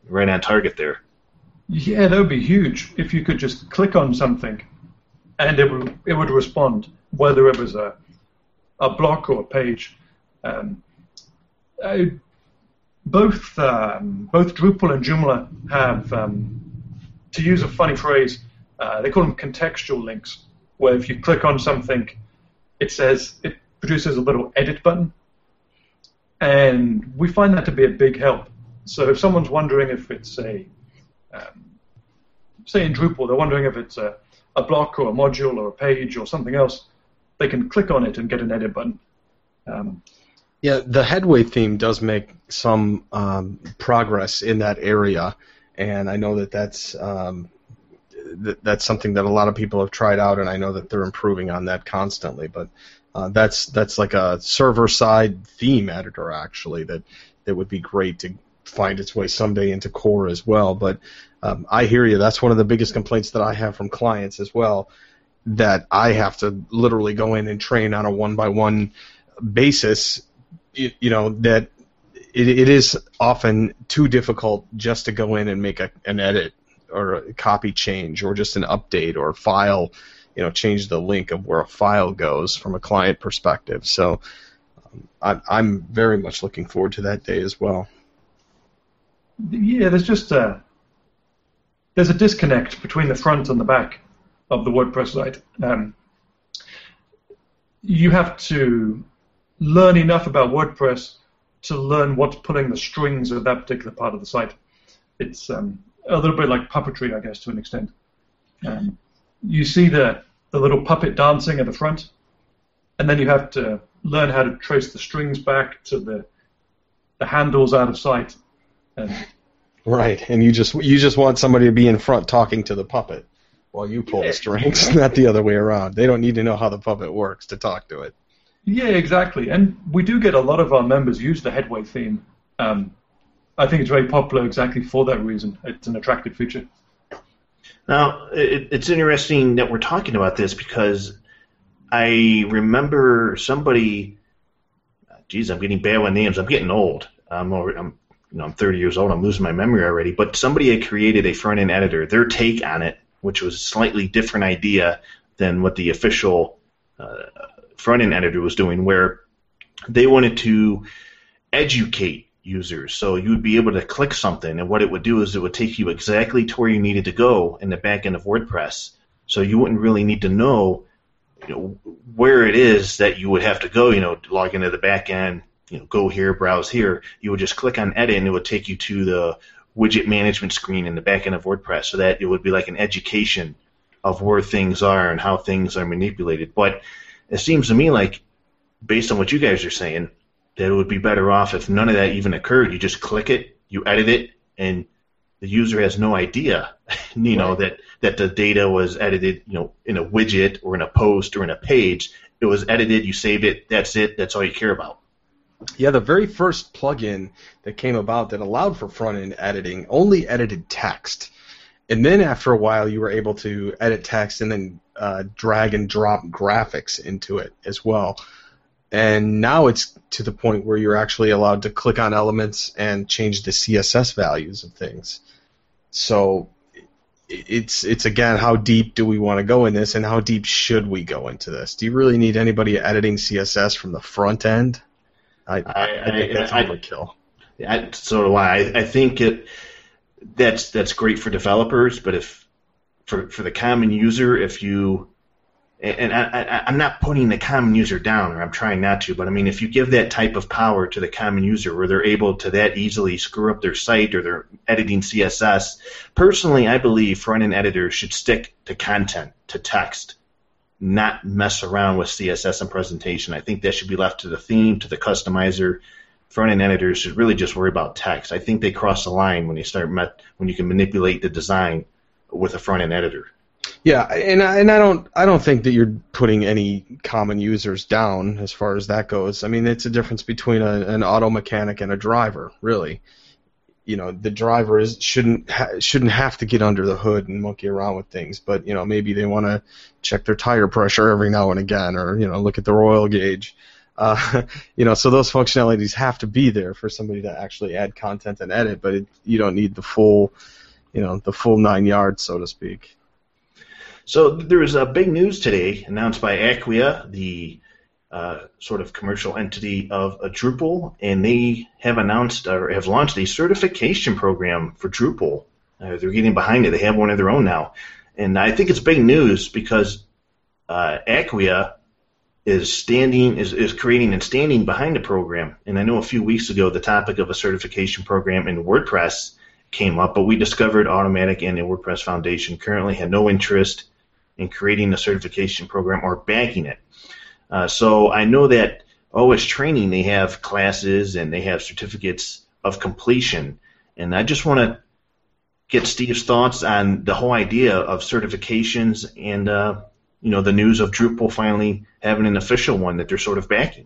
right on target there. Yeah, that would be huge if you could just click on something and it would it would respond, whether it was a a block or a page. Um, I, both um, both Drupal and Joomla have, um, to use a funny phrase, uh, they call them contextual links, where if you click on something, it says it produces a little edit button, and we find that to be a big help. So if someone's wondering if it's a um, say in Drupal, they're wondering if it's a, a block or a module or a page or something else, they can click on it and get an edit button. Um, yeah, the Headway theme does make some um, progress in that area, and I know that that's um, th- that's something that a lot of people have tried out, and I know that they're improving on that constantly. But uh, that's that's like a server-side theme editor, actually, that, that would be great to find its way someday into Core as well. But um, I hear you. That's one of the biggest complaints that I have from clients as well, that I have to literally go in and train on a one-by-one basis, you, you know, that it, it is often too difficult just to go in and make a, an edit or a copy change or just an update or file, you know, change the link of where a file goes from a client perspective. So um, I, I'm very much looking forward to that day as well. Yeah, there's just a, there's a disconnect between the front and the back of the WordPress site. Um, you have to learn enough about WordPress to learn what's pulling the strings of that particular part of the site. It's um, a little bit like puppetry, I guess, to an extent. Um, you see the, the little puppet dancing at the front, and then you have to learn how to trace the strings back to the, the handles out of sight. And right, and you just you just want somebody to be in front talking to the puppet while you pull yeah. the strings, not the other way around. They don't need to know how the puppet works to talk to it. Yeah, exactly. And we do get a lot of our members use the Headway theme. Um, I think it's very popular exactly for that reason. It's an attractive feature. Now, it, it's interesting that we're talking about this because I remember somebody, geez, I'm getting bad with names. I'm getting old. I'm, over, I'm You know, I'm thirty years old. I'm losing my memory already. But somebody had created a front-end editor. Their take on it, which was a slightly different idea than what the official uh, front-end editor was doing, where they wanted to educate users. So you would be able to click something, and what it would do is it would take you exactly to where you needed to go in the back end of WordPress. So you wouldn't really need to know, you know, where it is that you would have to go. You know, log into the back end. You know, go here, browse here. You would just click on edit, and it would take you to the widget management screen in the back end of WordPress, so that it would be like an education of where things are and how things are manipulated. But it seems to me like, based on what you guys are saying, that it would be better off if none of that even occurred. You just click it, you edit it, and the user has no idea, you know, right. that, that the data was edited, you know, in a widget or in a post or in a page. It was edited, you saved it, that's it, that's all you care about. Yeah, the very first plugin that came about that allowed for front-end editing only edited text. And then after a while, you were able to edit text and then uh, drag and drop graphics into it as well. And now it's to the point where you're actually allowed to click on elements and change the C S S values of things. So it's, it's again, how deep do we want to go in this, and how deep should we go into this? Do you really need anybody editing C S S from the front end? I, I, I think that's I, overkill. I, so do I. I think it that's that's great for developers, but if for for the common user, if you and I, I, I'm not putting the common user down, or I'm trying not to, but I mean, if you give that type of power to the common user, where they're able to that easily screw up their site or they're editing C S S, personally, I believe front-end editors should stick to content, to text, not mess around with C S S and presentation. I think that should be left to the theme, to the customizer. Front-end editors should really just worry about text. I think they cross the line when you start met, when you can manipulate the design with a front-end editor. Yeah, and I, and I don't I don't think that you're putting any common users down as far as that goes. I mean, it's a difference between a, an auto mechanic and a driver, really. You know, the driver is shouldn't ha- shouldn't have to get under the hood and monkey around with things, but you know, maybe they want to check their tire pressure every now and again, or you know, look at their oil gauge. Uh, you know, so those functionalities have to be there for somebody to actually add content and edit, but it, you don't need the full, you know, the full nine yards, so to speak. So there was a big news today announced by Acquia, the uh, sort of commercial entity of uh, Drupal, and they have announced or have launched a certification program for Drupal. Uh, they're getting behind it. They have one of their own now. And I think it's big news because uh, Acquia is standing is, is creating and standing behind the program. And I know a few weeks ago the topic of a certification program in WordPress came up, but we discovered Automattic and the WordPress Foundation currently had no interest in creating a certification program or backing it. Uh, so I know that O S Training, they have classes and they have certificates of completion. And I just want to get Steve's thoughts on the whole idea of certifications and uh, you know, the news of Drupal finally having an official one that they're sort of backing.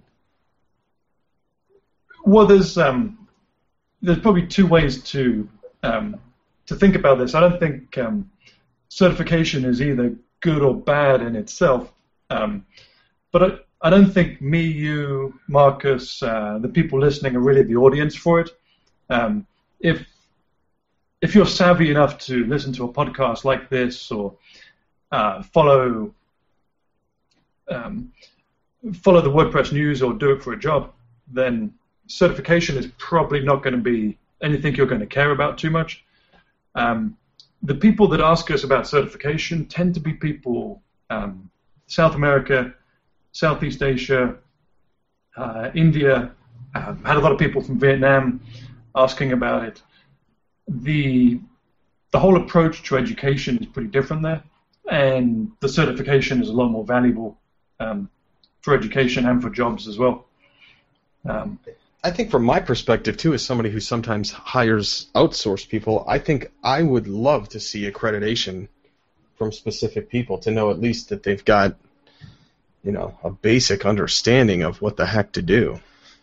Well, there's um, there's probably two ways to um, to think about this. I don't think um, certification is either good or bad in itself, um, but I, I don't think me, you, Marcus, uh, the people listening are really the audience for it. Um, if if you're savvy enough to listen to a podcast like this or uh, follow um, follow the WordPress news or do it for a job, then certification is probably not going to be anything you're going to care about too much. Um, the people that ask us about certification tend to be people um, South America, Southeast Asia, uh, India. Uh, had a lot of people from Vietnam asking about it. The the whole approach to education is pretty different there, and the certification is a lot more valuable um, for education and for jobs as well. Um, I think from my perspective, too, as somebody who sometimes hires outsourced people, I think I would love to see accreditation from specific people to know at least that they've got, you know, a basic understanding of what the heck to do.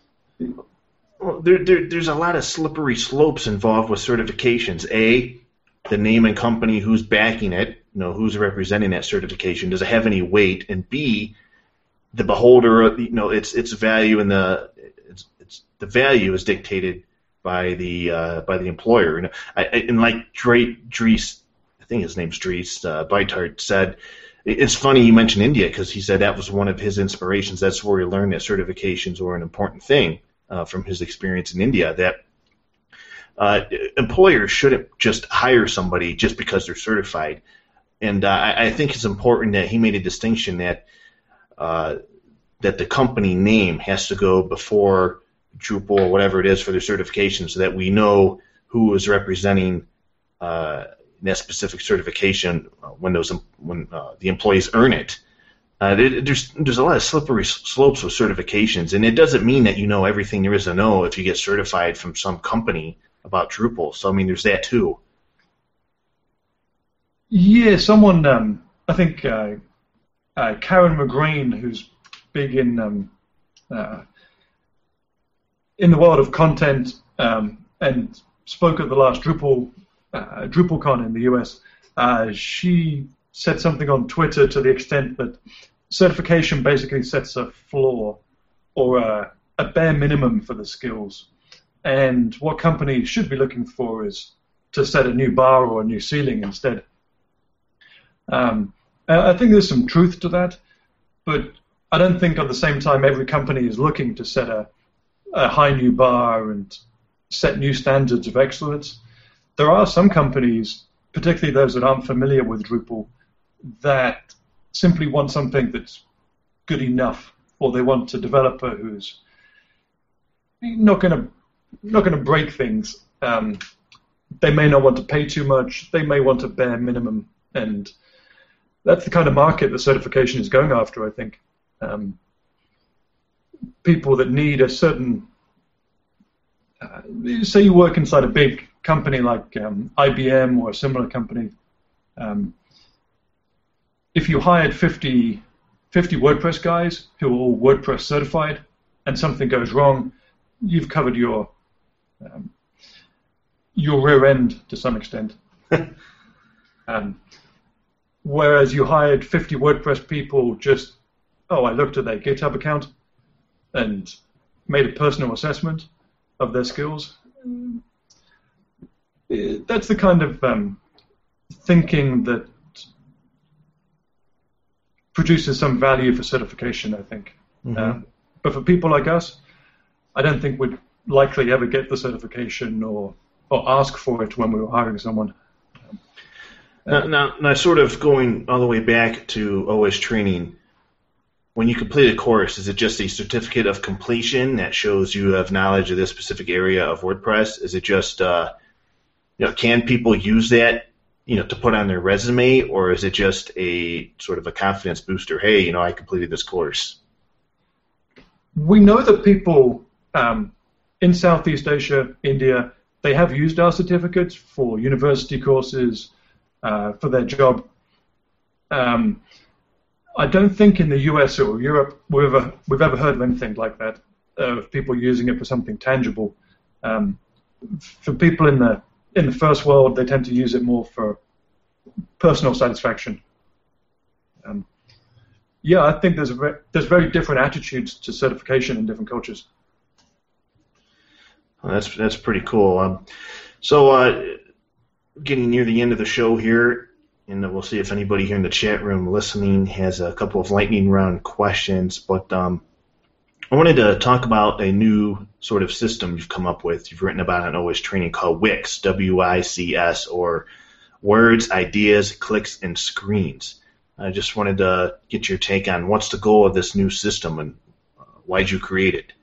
Well, there, there, there's a lot of slippery slopes involved with certifications. A, the name and company who's backing it, you know, who's representing that certification, does it have any weight? And B, the beholder, you know, its its value in the it's, it's the value is dictated by the uh, by the employer. You know, I, I, and like Dre, Dries, I think his name's Dries uh, Buytaert said, it's funny you mentioned India because he said that was one of his inspirations. That's where he learned that certifications were an important thing uh, from his experience in India. That uh, employers shouldn't just hire somebody just because they're certified. And uh, I, I think it's important that he made a distinction that uh, that the company name has to go before Drupal or whatever it is for their certification, so that we know who is representing uh, that specific certification when those when uh, the employees earn it. Uh, there's there's a lot of slippery slopes with certifications, and it doesn't mean that you know everything there is to know if you get certified from some company about Drupal. So I mean, there's that too. Yeah, someone um, I think uh, uh, Karen McGreen, who's big in um, uh, in the world of content um, and spoke at the last Drupal uh, DrupalCon in the U S. Uh, she said something on Twitter to the extent that certification basically sets a floor or a, a bare minimum for the skills, and what companies should be looking for is to set a new bar or a new ceiling instead. Um, I think there's some truth to that, but I don't think at the same time every company is looking to set a, a high new bar and set new standards of excellence. There are some companies, particularly those that aren't familiar with Drupal, that simply want something that's good enough, or they want a developer who's not going to not going to break things. Um, they may not want to pay too much. They may want a bare minimum, and that's the kind of market that certification is going after, I think. Um, people that need a certain, uh, say you work inside a big company like um, I B M or a similar company, um, if you hired fifty, fifty WordPress guys who are all WordPress certified and something goes wrong, you've covered your um, your rear end to some extent. um, Whereas you hired fifty WordPress people just, oh, I looked at their GitHub account, and made a personal assessment of their skills. That's the kind of um, thinking that produces some value for certification, I think. Mm-hmm. Uh, but for people like us, I don't think we'd likely ever get the certification or or ask for it when we were hiring someone. Now, now, now, sort of going all the way back to O S training, when you complete a course, is it just a certificate of completion that shows you have knowledge of this specific area of WordPress? Is it just, uh, you know, can people use that, you know, to put on their resume, or is it just a sort of a confidence booster? Hey, you know, I completed this course. We know that people um, in Southeast Asia, India, they have used our certificates for university courses, uh, for their job. Um, I don't think in the U S or Europe we've ever, we've ever heard of anything like that, uh, of people using it for something tangible. Um, for people in the in the first world, they tend to use it more for personal satisfaction. Um, yeah, I think there's a ve- there's very different attitudes to certification in different cultures. Well, that's that's pretty cool. Um, so, uh, getting near the end of the show here, and we'll see if anybody here in the chat room listening has a couple of lightning round questions. But um, I wanted to talk about a new sort of system you've come up with. You've written about it in O S training called Wix, W I C S, or Words, Ideas, Clicks, and Screens. I just wanted to get your take on what's the goal of this new system and uh, why'd you create it?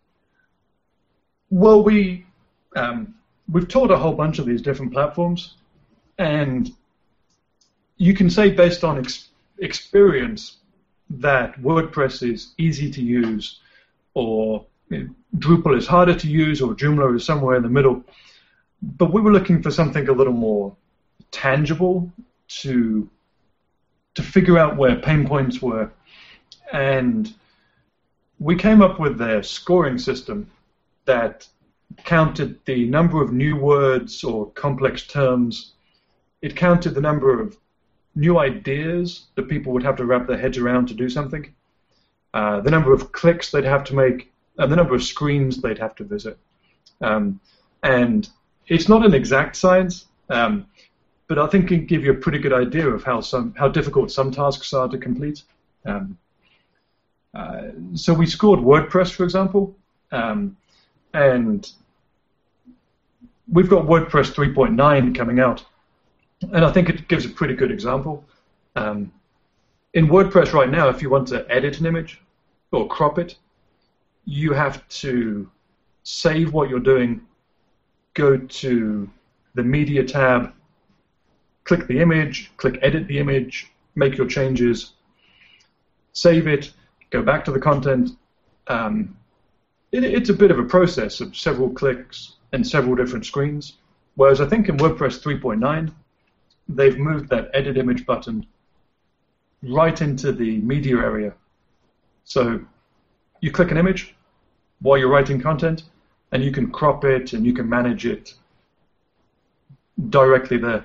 Well, we um, we've taught a whole bunch of these different platforms, and you can say based on ex- experience that WordPress is easy to use, or you know, Drupal is harder to use, or Joomla is somewhere in the middle. But we were looking for something a little more tangible to to figure out where pain points were, and we came up with a scoring system that counted the number of new words or complex terms. It counted the number of new ideas that people would have to wrap their heads around to do something, uh, the number of clicks they'd have to make, and the number of screens they'd have to visit. Um, and it's not an exact science, um, but I think it can give you a pretty good idea of how some how difficult some tasks are to complete. Um, uh, so we scored WordPress, for example, um, and we've got WordPress three point nine coming out, and I think it gives a pretty good example. Um, in WordPress right now, if you want to edit an image or crop it, you have to save what you're doing, go to the Media tab, click the image, click Edit the image, make your changes, save it, go back to the content. Um, it, it's a bit of a process of several clicks and several different screens, whereas I think in WordPress three point nine, they've moved that Edit Image button right into the media area. So you click an image while you're writing content, and you can crop it and you can manage it directly there.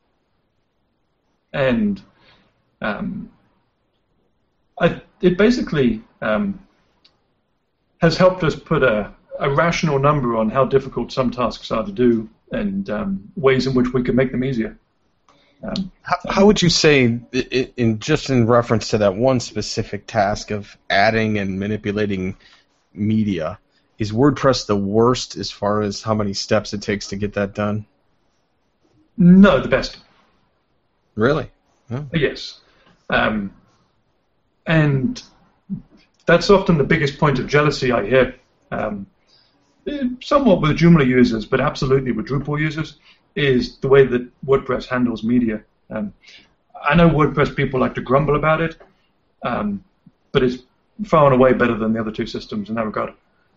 And um, I, it basically um, has helped us put a, a rational number on how difficult some tasks are to do, and um, ways in which we can make them easier. Um, how, how would you say, in, in just in reference to that one specific task of adding and manipulating media, is WordPress the worst as far as how many steps it takes to get that done? No, the best. Really? Oh. Yes. Um, and that's often the biggest point of jealousy I hear, um, somewhat with Joomla users, but absolutely with Drupal users, is the way that WordPress handles media. Um, I know WordPress people like to grumble about it, um, but it's far and away better than the other two systems in that regard.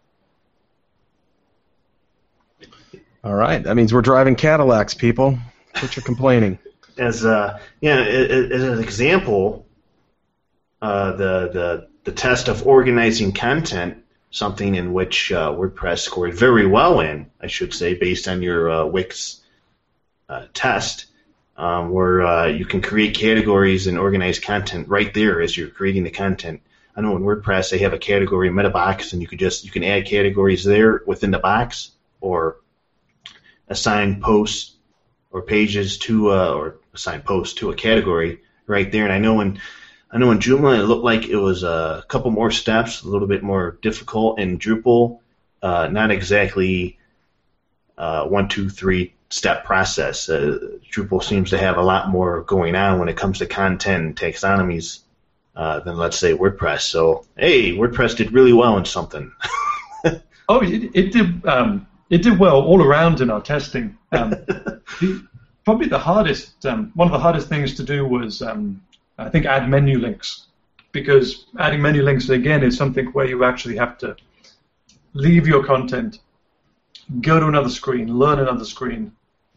All right, that means we're driving Cadillacs, people. Quit your complaining. As uh, yeah, as an example, uh, the the the test of organizing content, something in which uh, WordPress scored very well in, I should say, based on your uh, Wix uh, test, um, where uh, you can create categories and organize content right there as you're creating the content. I know in WordPress they have a category meta box, and you could just you can add categories there within the box, or assign posts or pages to uh, or assign posts to a category right there. And I know in I know in Joomla it looked like it was a couple more steps, a little bit more difficult. In Drupal, uh, not exactly uh, one, two, three step process. Uh, Drupal seems to have a lot more going on when it comes to content and taxonomies uh, than, let's say, WordPress. So, hey, WordPress did really well in something. oh, it, it did. Um, it did well all around in our testing. Um, the, probably the hardest, um, one of the hardest things to do was, um, I think, add menu links, because adding menu links again is something where you actually have to leave your content, go to another screen, learn another screen,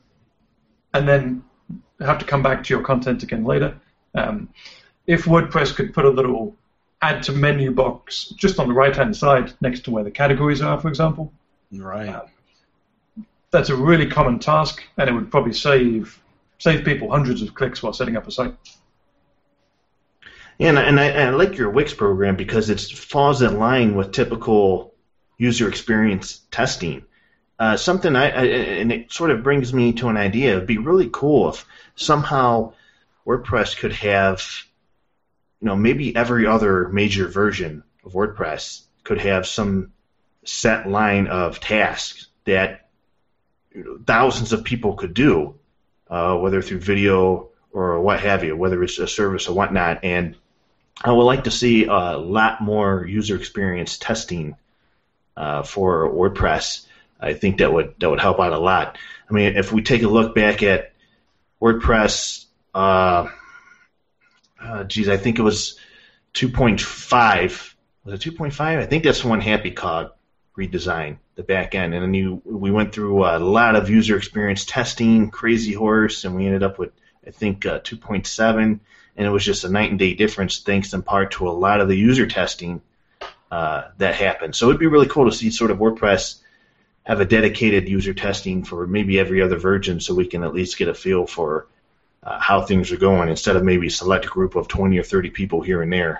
and then have to come back to your content again later. Um, if WordPress could put a little add to menu box just on the right-hand side next to where the categories are, for example, right, uh, that's a really common task, and it would probably save save people hundreds of clicks while setting up a site. Yeah, and, I, and, I, and I like your Wix program because it falls in line with typical user experience testing. Uh, something I, I and it sort of brings me to an idea. It'd be really cool if somehow WordPress could have, you know, maybe every other major version of WordPress could have some set line of tasks that, you know, thousands of people could do, uh, whether through video or what have you, whether it's a service or whatnot. And I would like to see a lot more user experience testing uh, for WordPress. I think that would that would help out a lot. I mean, if we take a look back at WordPress, uh, uh, geez, I think it was two point five. Was it two point five? I think that's one Happy Cog redesign, the back end. And then you, we went through a lot of user experience testing, Crazy Horse, and we ended up with, I think, uh, two point seven. And it was just a night and day difference, thanks in part to a lot of the user testing uh, that happened. So it'd be really cool to see sort of WordPress have a dedicated user testing for maybe every other version, so we can at least get a feel for uh, how things are going, instead of maybe a select group of twenty or thirty people here and there.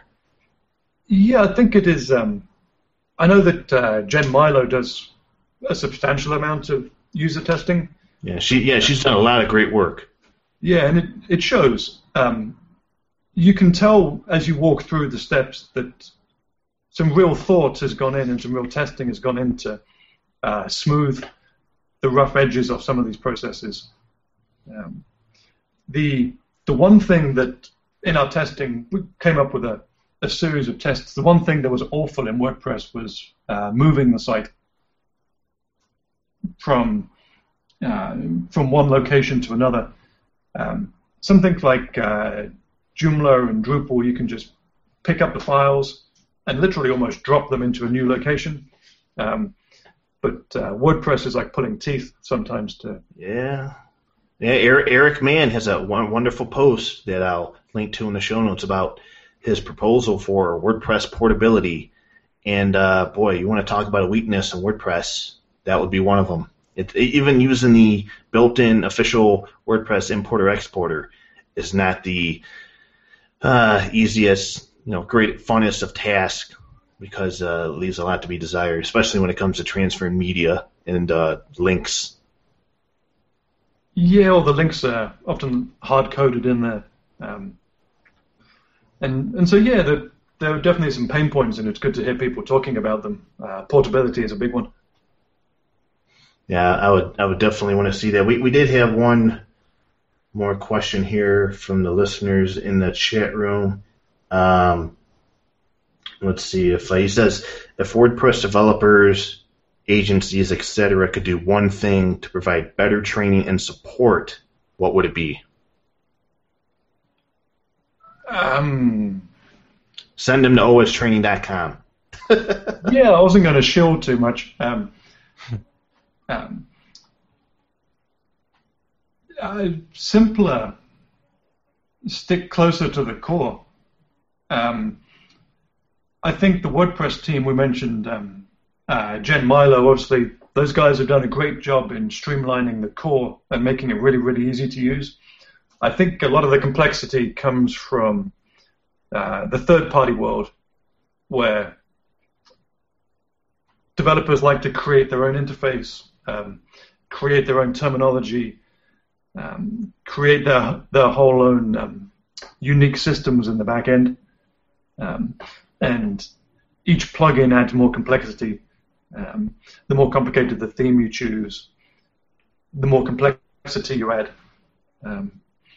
Yeah, I think it is. Um, I know that uh, Jen Milo does a substantial amount of user testing. Yeah, she yeah she's done a lot of great work. Yeah, and it it shows. Um, you can tell as you walk through the steps that some real thought has gone in and some real testing has gone into uh, smooth the rough edges of some of these processes. Um, the the one thing that in our testing we came up with a, a series of tests. The one thing that was awful in WordPress was uh, moving the site from uh, from one location to another. Um, something like uh, Joomla and Drupal, you can just pick up the files and literally almost drop them into a new location. Um, but uh, WordPress is like pulling teeth sometimes to... Yeah. Yeah, Eric, Eric Mann has a one wonderful post that I'll link to in the show notes about his proposal for WordPress portability. And, uh, boy, you want to talk about a weakness in WordPress, that would be one of them. It, even using the built-in official WordPress importer-exporter is not the uh, easiest, you know, great funnest of tasks, because uh, it leaves a lot to be desired, especially when it comes to transferring media and uh, links. Yeah, all the links are often hard-coded in there. Um, and and so, yeah, there, there are definitely some pain points, and it's good to hear people talking about them. Uh, portability is a big one. Yeah, I would I would definitely want to see that. We we did have one more question here from the listeners in the chat room. Um, let's see if uh, he says, if WordPress developers, agencies, et cetera could do one thing to provide better training and support, what would it be? Um, Send them to O S training dot com. Yeah, I wasn't going to shill too much. Um, um, uh, simpler, stick closer to the core. Um, I think the WordPress team we mentioned, um, uh, Jen Milo, obviously, those guys have done a great job in streamlining the core and making it really, really easy to use. I think a lot of the complexity comes from uh, the third-party world. where developers like to create their own interface, um, create their own terminology, um, create their their whole own um, unique systems in the back end, um, and each plugin adds more complexity. Um, the more complicated the theme you choose, the more complexity you add. Um,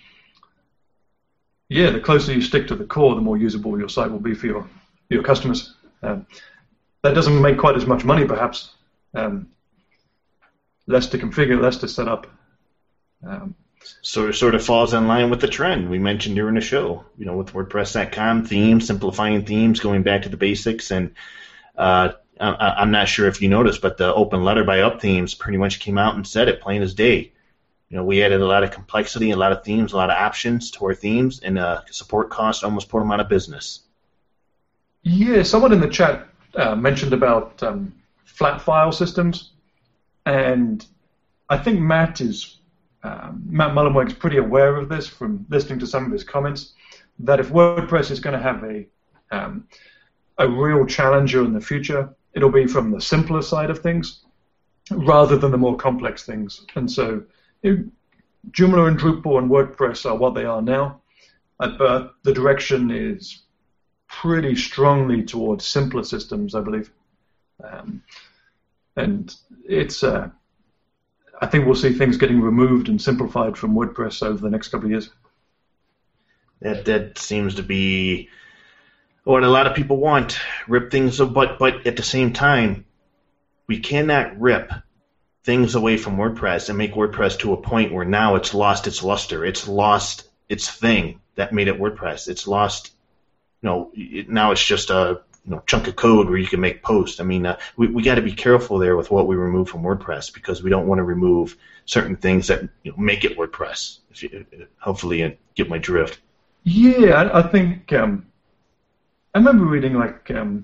yeah, the closer you stick to the core, the more usable your site will be for your your customers. Um, that doesn't make quite as much money, perhaps. Um, less to configure, less to set up. Um, So it sort of falls in line with the trend we mentioned during the show. You know, with WordPress dot com, themes, simplifying themes, going back to the basics, and uh, I, I'm not sure if you noticed, but the open letter by UpThemes pretty much came out and said it plain as day. You know, we added a lot of complexity, a lot of themes, a lot of options to our themes, and uh, support costs almost put them out of business. Yeah, someone in the chat uh, mentioned about um, flat file systems, and I think Matt is um, Matt Mullenweg's pretty aware of this from listening to some of his comments. That if WordPress is going to have a um, a real challenger in the future, it'll be from the simpler side of things rather than the more complex things. And so it, Joomla and Drupal and WordPress are what they are now, uh, but the direction is pretty strongly towards simpler systems, I believe. Um, and it's, uh, I think we'll see things getting removed and simplified from WordPress over the next couple of years. That that seems to be what a lot of people want. Rip things, but but at the same time, we cannot rip things away from WordPress and make WordPress to a point where now it's lost its luster. It's lost its thing that made it WordPress. It's lost, you know, it, now it's just a you know, chunk of code where you can make posts. I mean, uh, we we got to be careful there with what we remove from WordPress because we don't want to remove certain things that you know, make it WordPress. If you, hopefully, you get my drift. Yeah, I, I think um, I remember reading like um,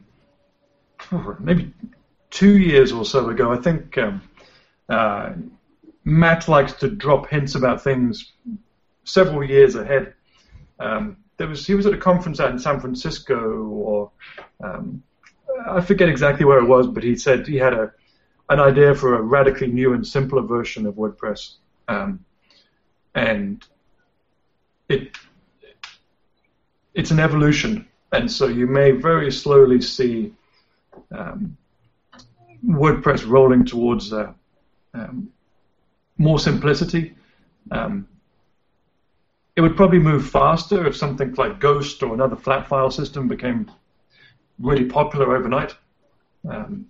maybe two years or so ago. I think. Um, Uh, Matt likes to drop hints about things several years ahead. Um, there was he was at a conference out in San Francisco, or um, I forget exactly where it was, but he said he had a an idea for a radically new and simpler version of WordPress, um, and it it's an evolution, and so you may very slowly see um, WordPress rolling towards a Um, more simplicity. Um, it would probably move faster if something like Ghost or another flat file system became really popular overnight. Um,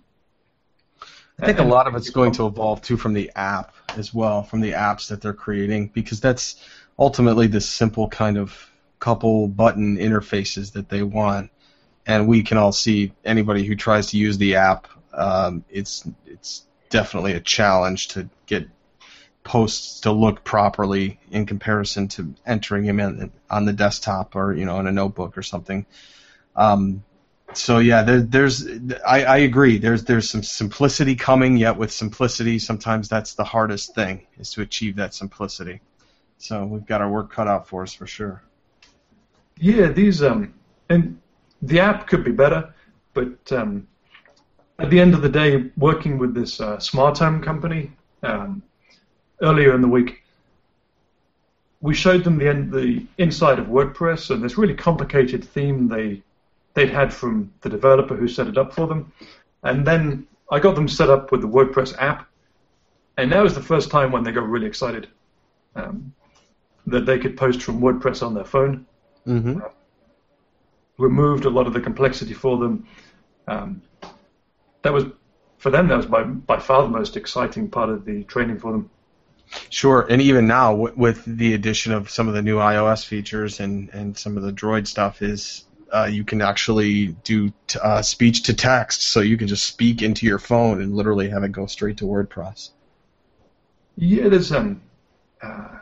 I think a lot of it's going to evolve too from the app as well, from the apps that they're creating, because that's ultimately the simple kind of couple button interfaces that they want. And we can all see anybody who tries to use the app, um, it's it's definitely a challenge to get posts to look properly in comparison to entering them in on the desktop or you know in a notebook or something. Um, so yeah, there, there's I, I agree. There's there's some simplicity coming, yet with simplicity, sometimes that's the hardest thing is to achieve that simplicity. So we've got our work cut out for us for sure. Yeah, these um, and the app could be better, but um. At the end of the day, working with this uh, Smart Home company um, earlier in the week, we showed them the, end, the inside of WordPress and this really complicated theme they they'd had from the developer who set it up for them. And then I got them set up with the WordPress app, and that was the first time when they got really excited um, that they could post from WordPress on their phone. Mm-hmm. Uh, removed a lot of the complexity for them. Um, That was, for them, that was by, by far the most exciting part of the training for them. Sure, and even now, w- with the addition of some of the new iOS features and, and some of the Droid stuff, is uh, you can actually do t- uh, speech to text, so you can just speak into your phone and literally have it go straight to WordPress. Yeah, there's um, uh,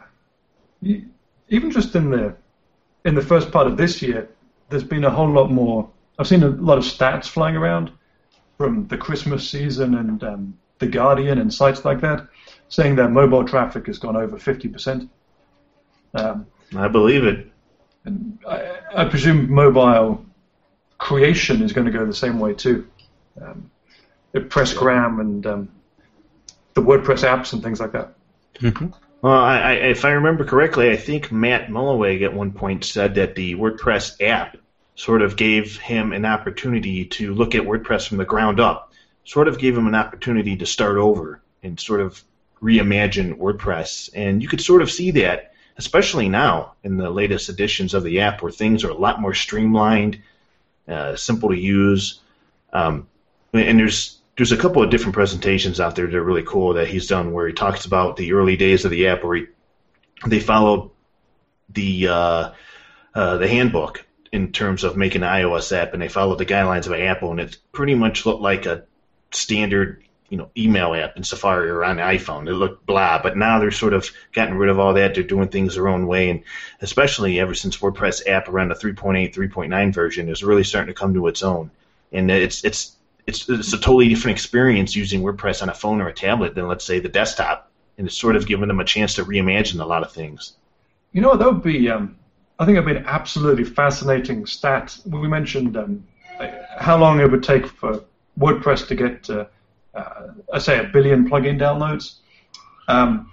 even just in the in the first part of this year, there's been a whole lot more. I've seen a lot of stats flying around from the Christmas season and um, The Guardian and sites like that, saying that mobile traffic has gone over fifty percent. Um, I believe it. and I, I presume mobile creation is going to go the same way too. Um, Pressgram and um, the WordPress apps and things like that. Mm-hmm. Well, I, I, if I remember correctly, I think Matt Mullenweg at one point said that the WordPress app sort of gave him an opportunity to look at WordPress from the ground up, sort of gave him an opportunity to start over and sort of reimagine WordPress. And you could sort of see that, especially now in the latest editions of the app where things are a lot more streamlined, uh, simple to use. Um, and there's there's a couple of different presentations out there that are really cool that he's done where he talks about the early days of the app where he, they followed the uh, uh, the handbook in terms of making an iOS app, and they followed the guidelines of Apple, and it pretty much looked like a standard, you know, email app in Safari or on the iPhone. It looked blah, but now they're sort of gotten rid of all that. They're doing things their own way, and especially ever since WordPress app around the three point eight, three point nine version is really starting to come to its own. And it's it's it's it's a totally different experience using WordPress on a phone or a tablet than, let's say, the desktop, and it's sort of given them a chance to reimagine a lot of things. You know what, that would be, um, I think it would be an absolutely fascinating stat. We mentioned um, how long it would take for WordPress to get to, uh, I say, a billion plugin downloads. Um,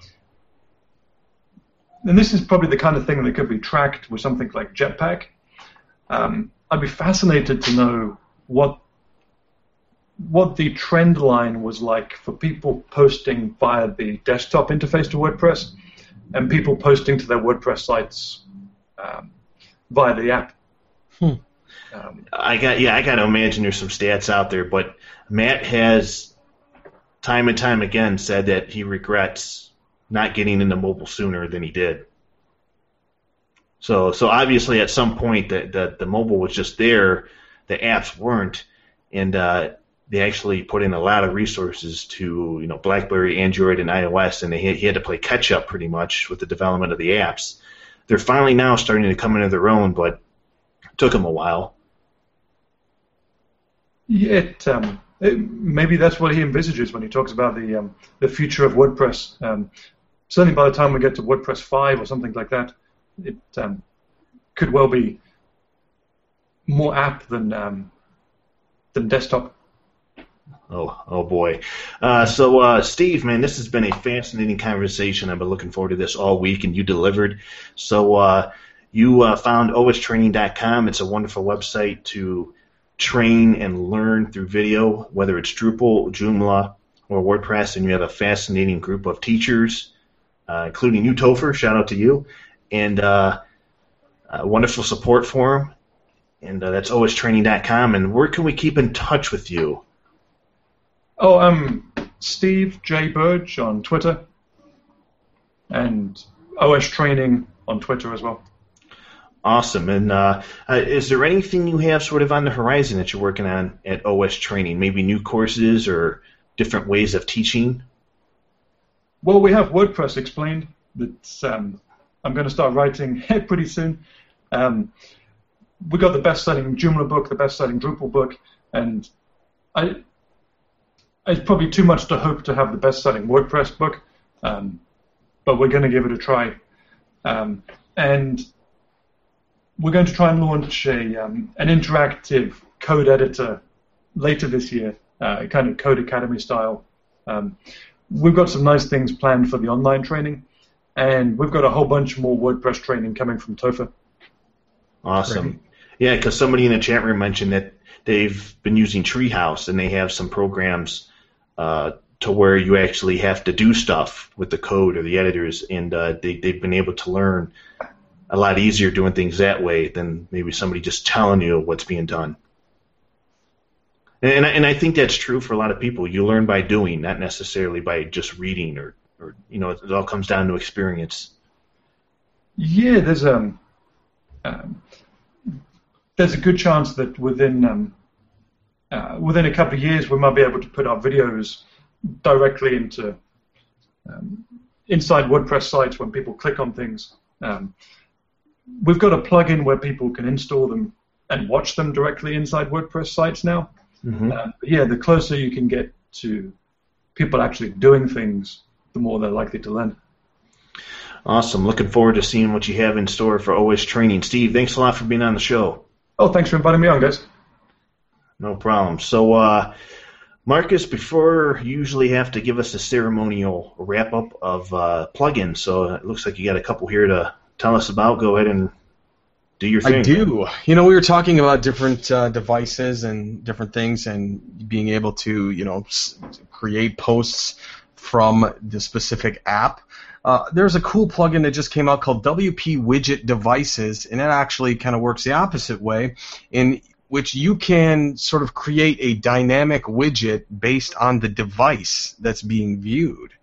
and this is probably the kind of thing that could be tracked with something like Jetpack. Um, I'd be fascinated to know what what the trend line was like for people posting via the desktop interface to WordPress and people posting to their WordPress sites um, via the app. Hmm. Um, I got yeah, I got to imagine there's some stats out there, but Matt has time and time again said that he regrets not getting into mobile sooner than he did. So, so obviously at some point the the, the mobile was just there, the apps weren't, and uh, they actually put in a lot of resources to, you know, BlackBerry, Android, and iOS, and they, he had to play catch up pretty much with the development of the apps. They're finally now starting to come into their own, but it took them a while. Yeah, it, um, it, maybe that's what he envisages when he talks about the um, the future of WordPress. Um, certainly by the time we get to WordPress five or something like that, it um, could well be more app than um, than desktop. Oh, oh boy. Uh, so, uh, Steve, man, this has been a fascinating conversation. I've been looking forward to this all week, and you delivered. So, uh, you uh, found O S training dot com. It's a wonderful website to train and learn through video, whether it's Drupal, Joomla, or WordPress, and you have a fascinating group of teachers, uh, including you, Topher. Shout out to you. And uh, a wonderful support forum, and uh, that's O S training dot com. And where can we keep in touch with you? Oh, I'm Steve J. Burge on Twitter, and O S Training on Twitter as well. Awesome. And uh, uh, is there anything you have sort of on the horizon that you're working on at O S Training? Maybe new courses or different ways of teaching? Well, we have WordPress Explained that um, I'm going to start writing pretty soon. Um, we got the best-selling Joomla book, the best-selling Drupal book, and I... It's probably too much to hope to have the best-selling WordPress book, um, but we're going to give it a try. Um, and we're going to try and launch a um, an interactive code editor later this year, uh, kind of Code Academy style. Um, we've got some nice things planned for the online training, and we've got a whole bunch more WordPress training coming from Topher. Awesome. Ready? Yeah, because somebody in the chat room mentioned that they've been using Treehouse, and they have some programs Uh, to where you actually have to do stuff with the code or the editors, and uh, they, they've been able to learn a lot easier doing things that way than maybe somebody just telling you what's being done. And, and I think that's true for a lot of people. You learn by doing, not necessarily by just reading, or, or you know, it all comes down to experience. Yeah, there's um, um there's a good chance that within um, Uh, within a couple of years, we might be able to put our videos directly into um, inside WordPress sites when people click on things. Um, we've got a plugin where people can install them and watch them directly inside WordPress sites now. Mm-hmm. Uh, yeah, the closer you can get to people actually doing things, the more they're likely to learn. Awesome. Looking forward to seeing what you have in store for O S Training. Steve, thanks a lot for being on the show. Oh, thanks for inviting me on, guys. No problem. So, uh, Marcus, before you usually have to give us a ceremonial wrap-up of uh, plugins, so it looks like you got a couple here to tell us about. Go ahead and do your thing. I do. You know, we were talking about different uh, devices and different things and being able to, you know, s- create posts from the specific app. Uh, there's a cool plugin that just came out called W P Widget Devices, and it actually kind of works the opposite way, in which you can sort of create a dynamic widget based on the device that's being viewed.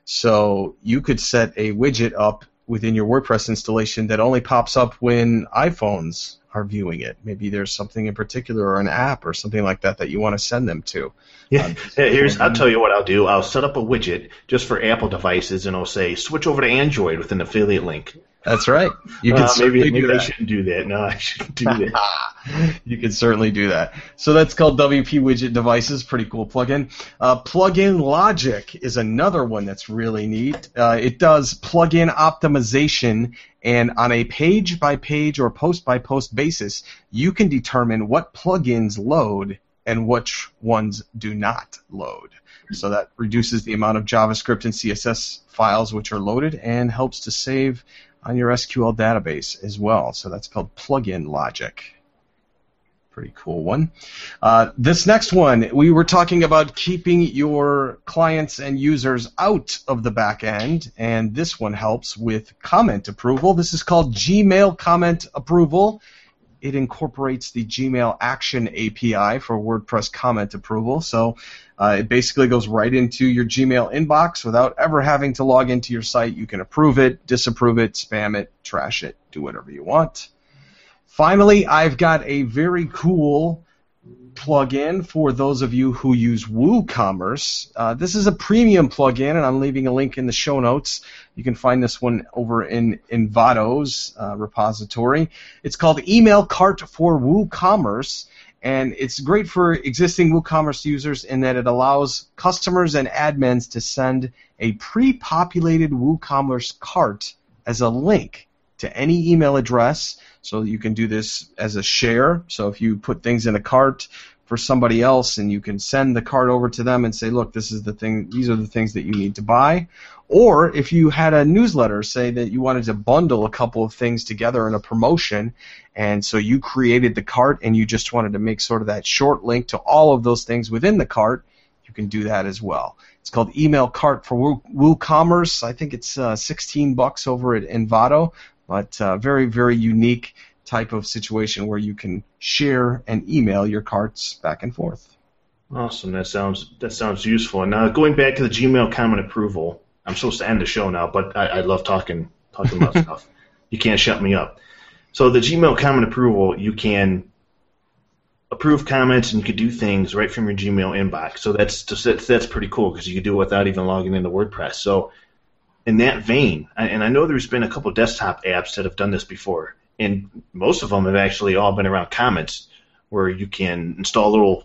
So you could set a widget up within your WordPress installation that only pops up when iPhones are viewing it. Maybe there's something in particular or an app or something like that that you want to send them to. Yeah, Um, here's. I'll tell you what I'll do. I'll set up a widget just for Apple devices, and I'll say switch over to Android with an affiliate link. That's right. You can Uh, certainly maybe do maybe I that. shouldn't do that. No, I shouldn't do that. You can certainly do that. So that's called W P Widget Devices. Pretty cool plugin. Uh, Plugin Logic is another one that's really neat. Uh, it does plugin optimization, and on a page-by-page or post-by-post basis, you can determine what plugins load and which ones do not load. So that reduces the amount of JavaScript and C S S files which are loaded and helps to save on your S Q L database as well. So that's called Plugin Logic. Pretty cool one. Uh, this next one, we were talking about keeping your clients and users out of the back end, and this one helps with comment approval. This is called Gmail Comment Approval. It incorporates the Gmail Action A P I for WordPress comment approval. So uh, it basically goes right into your Gmail inbox without ever having to log into your site. You can approve it, disapprove it, spam it, trash it, do whatever you want. Finally, I've got a very cool plugin for those of you who use WooCommerce. Uh, this is a premium plugin, and I'm leaving a link in the show notes. You can find this one over in Envato's uh, repository. It's called Email Cart for WooCommerce, and it's great for existing WooCommerce users in that it allows customers and admins to send a pre-populated WooCommerce cart as a link to any email address. So you can do this as a share. So if you put things in a cart for somebody else, and you can send the cart over to them and say, look, this is the thing, these are the things that you need to buy. Or if you had a newsletter, say that you wanted to bundle a couple of things together in a promotion, and so you created the cart and you just wanted to make sort of that short link to all of those things within the cart, you can do that as well. It's called Email Cart for Woo- WooCommerce. I think it's uh, sixteen bucks over at Envato. But uh, very, very unique type of situation where you can share and email your carts back and forth. Awesome. That sounds that sounds useful. And now going back to the Gmail comment approval, I'm supposed to end the show now, but I, I love talking talking about stuff. You can't shut me up. So the Gmail comment approval, you can approve comments and you can do things right from your Gmail inbox. So that's just, that's, that's pretty cool because you can do it without even logging into WordPress. So in that vein, and I know there's been a couple desktop apps that have done this before, and most of them have actually all been around comments, where you can install a little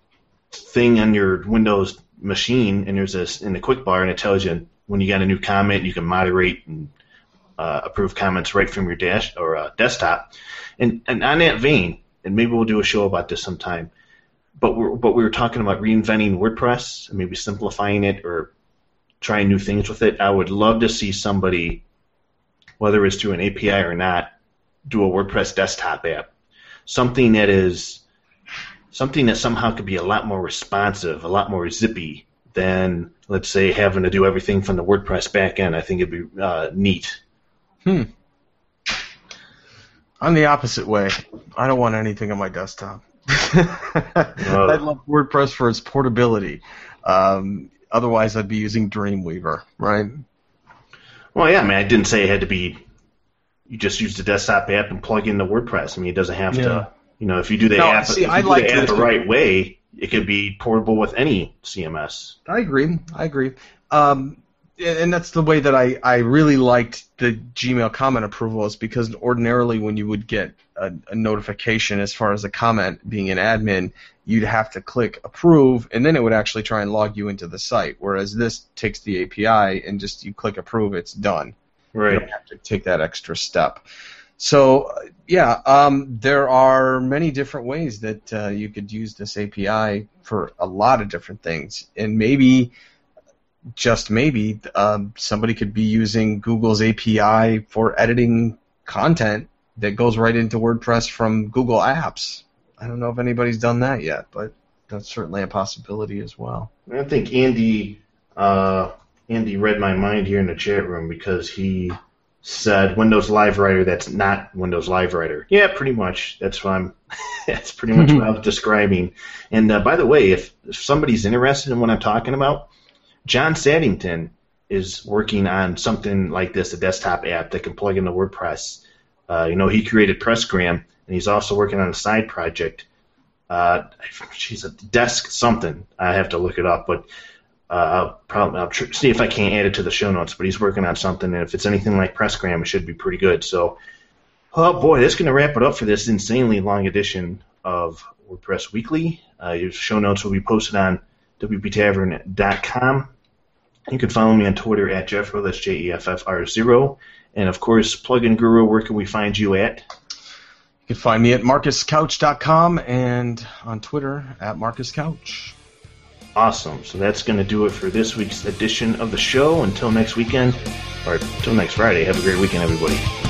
thing on your Windows machine, and there's this in the quick bar, and it tells you when you got a new comment, you can moderate and uh, approve comments right from your dash or uh, desktop. And and on that vein, and maybe we'll do a show about this sometime, but we're but we were talking about reinventing WordPress and maybe simplifying it or trying new things with it. I would love to see somebody, whether it's through an A P I or not, do a WordPress desktop app. Something that is something that somehow could be a lot more responsive, a lot more zippy than, let's say, having to do everything from the WordPress backend. I think it'd be uh, neat. Hmm. I'm the opposite way. I don't want anything on my desktop. I love WordPress for its portability. Um, Otherwise, I'd be using Dreamweaver, right? Well, yeah, I mean, I didn't say it had to be, you just use the desktop app and plug in the WordPress. I mean, it doesn't have Yeah. to, you know, if you do the No, app, see, if I you do like the app to- the right way, it could be portable with any C M S. I agree. I agree. Um, and that's the way that I, I really liked the Gmail comment approval, is because ordinarily when you would get a, a notification as far as a comment being an admin, you'd have to click approve, and then it would actually try and log you into the site, whereas this takes the A P I and just you click approve, it's done. You Right. don't have to take that extra step. So, yeah, um, there are many different ways that uh, you could use this A P I for a lot of different things. And maybe, just maybe, um, somebody could be using Google's A P I for editing content that goes right into WordPress from Google Apps. I don't know if anybody's done that yet, but that's certainly a possibility as well. I think Andy uh, Andy read my mind here in the chat room because he said Windows Live Writer that's not Windows Live Writer. Yeah, pretty much. That's what I'm. That's pretty much what I was describing. And uh, by the way, if, if somebody's interested in what I'm talking about, John Saddington is working on something like this, a desktop app that can plug into WordPress. Uh, you know, he created PressGram, and he's also working on a side project. Uh, she's a desk something. I have to look it up, but uh, I'll probably I'll tr- see if I can't add it to the show notes. But he's working on something, and if it's anything like PressGram, it should be pretty good. So, oh boy, that's going to wrap it up for this insanely long edition of WordPress Weekly. Uh, your show notes will be posted on w p tavern dot com. You can follow me on Twitter at Jeffro, that's J E F F R zero. And, of course, Plugin Guru, where can we find you at? You can find me at marcus couch dot com and on Twitter at marcus couch. Awesome. So that's going to do it for this week's edition of the show. Until next weekend, or until next Friday, have a great weekend, everybody.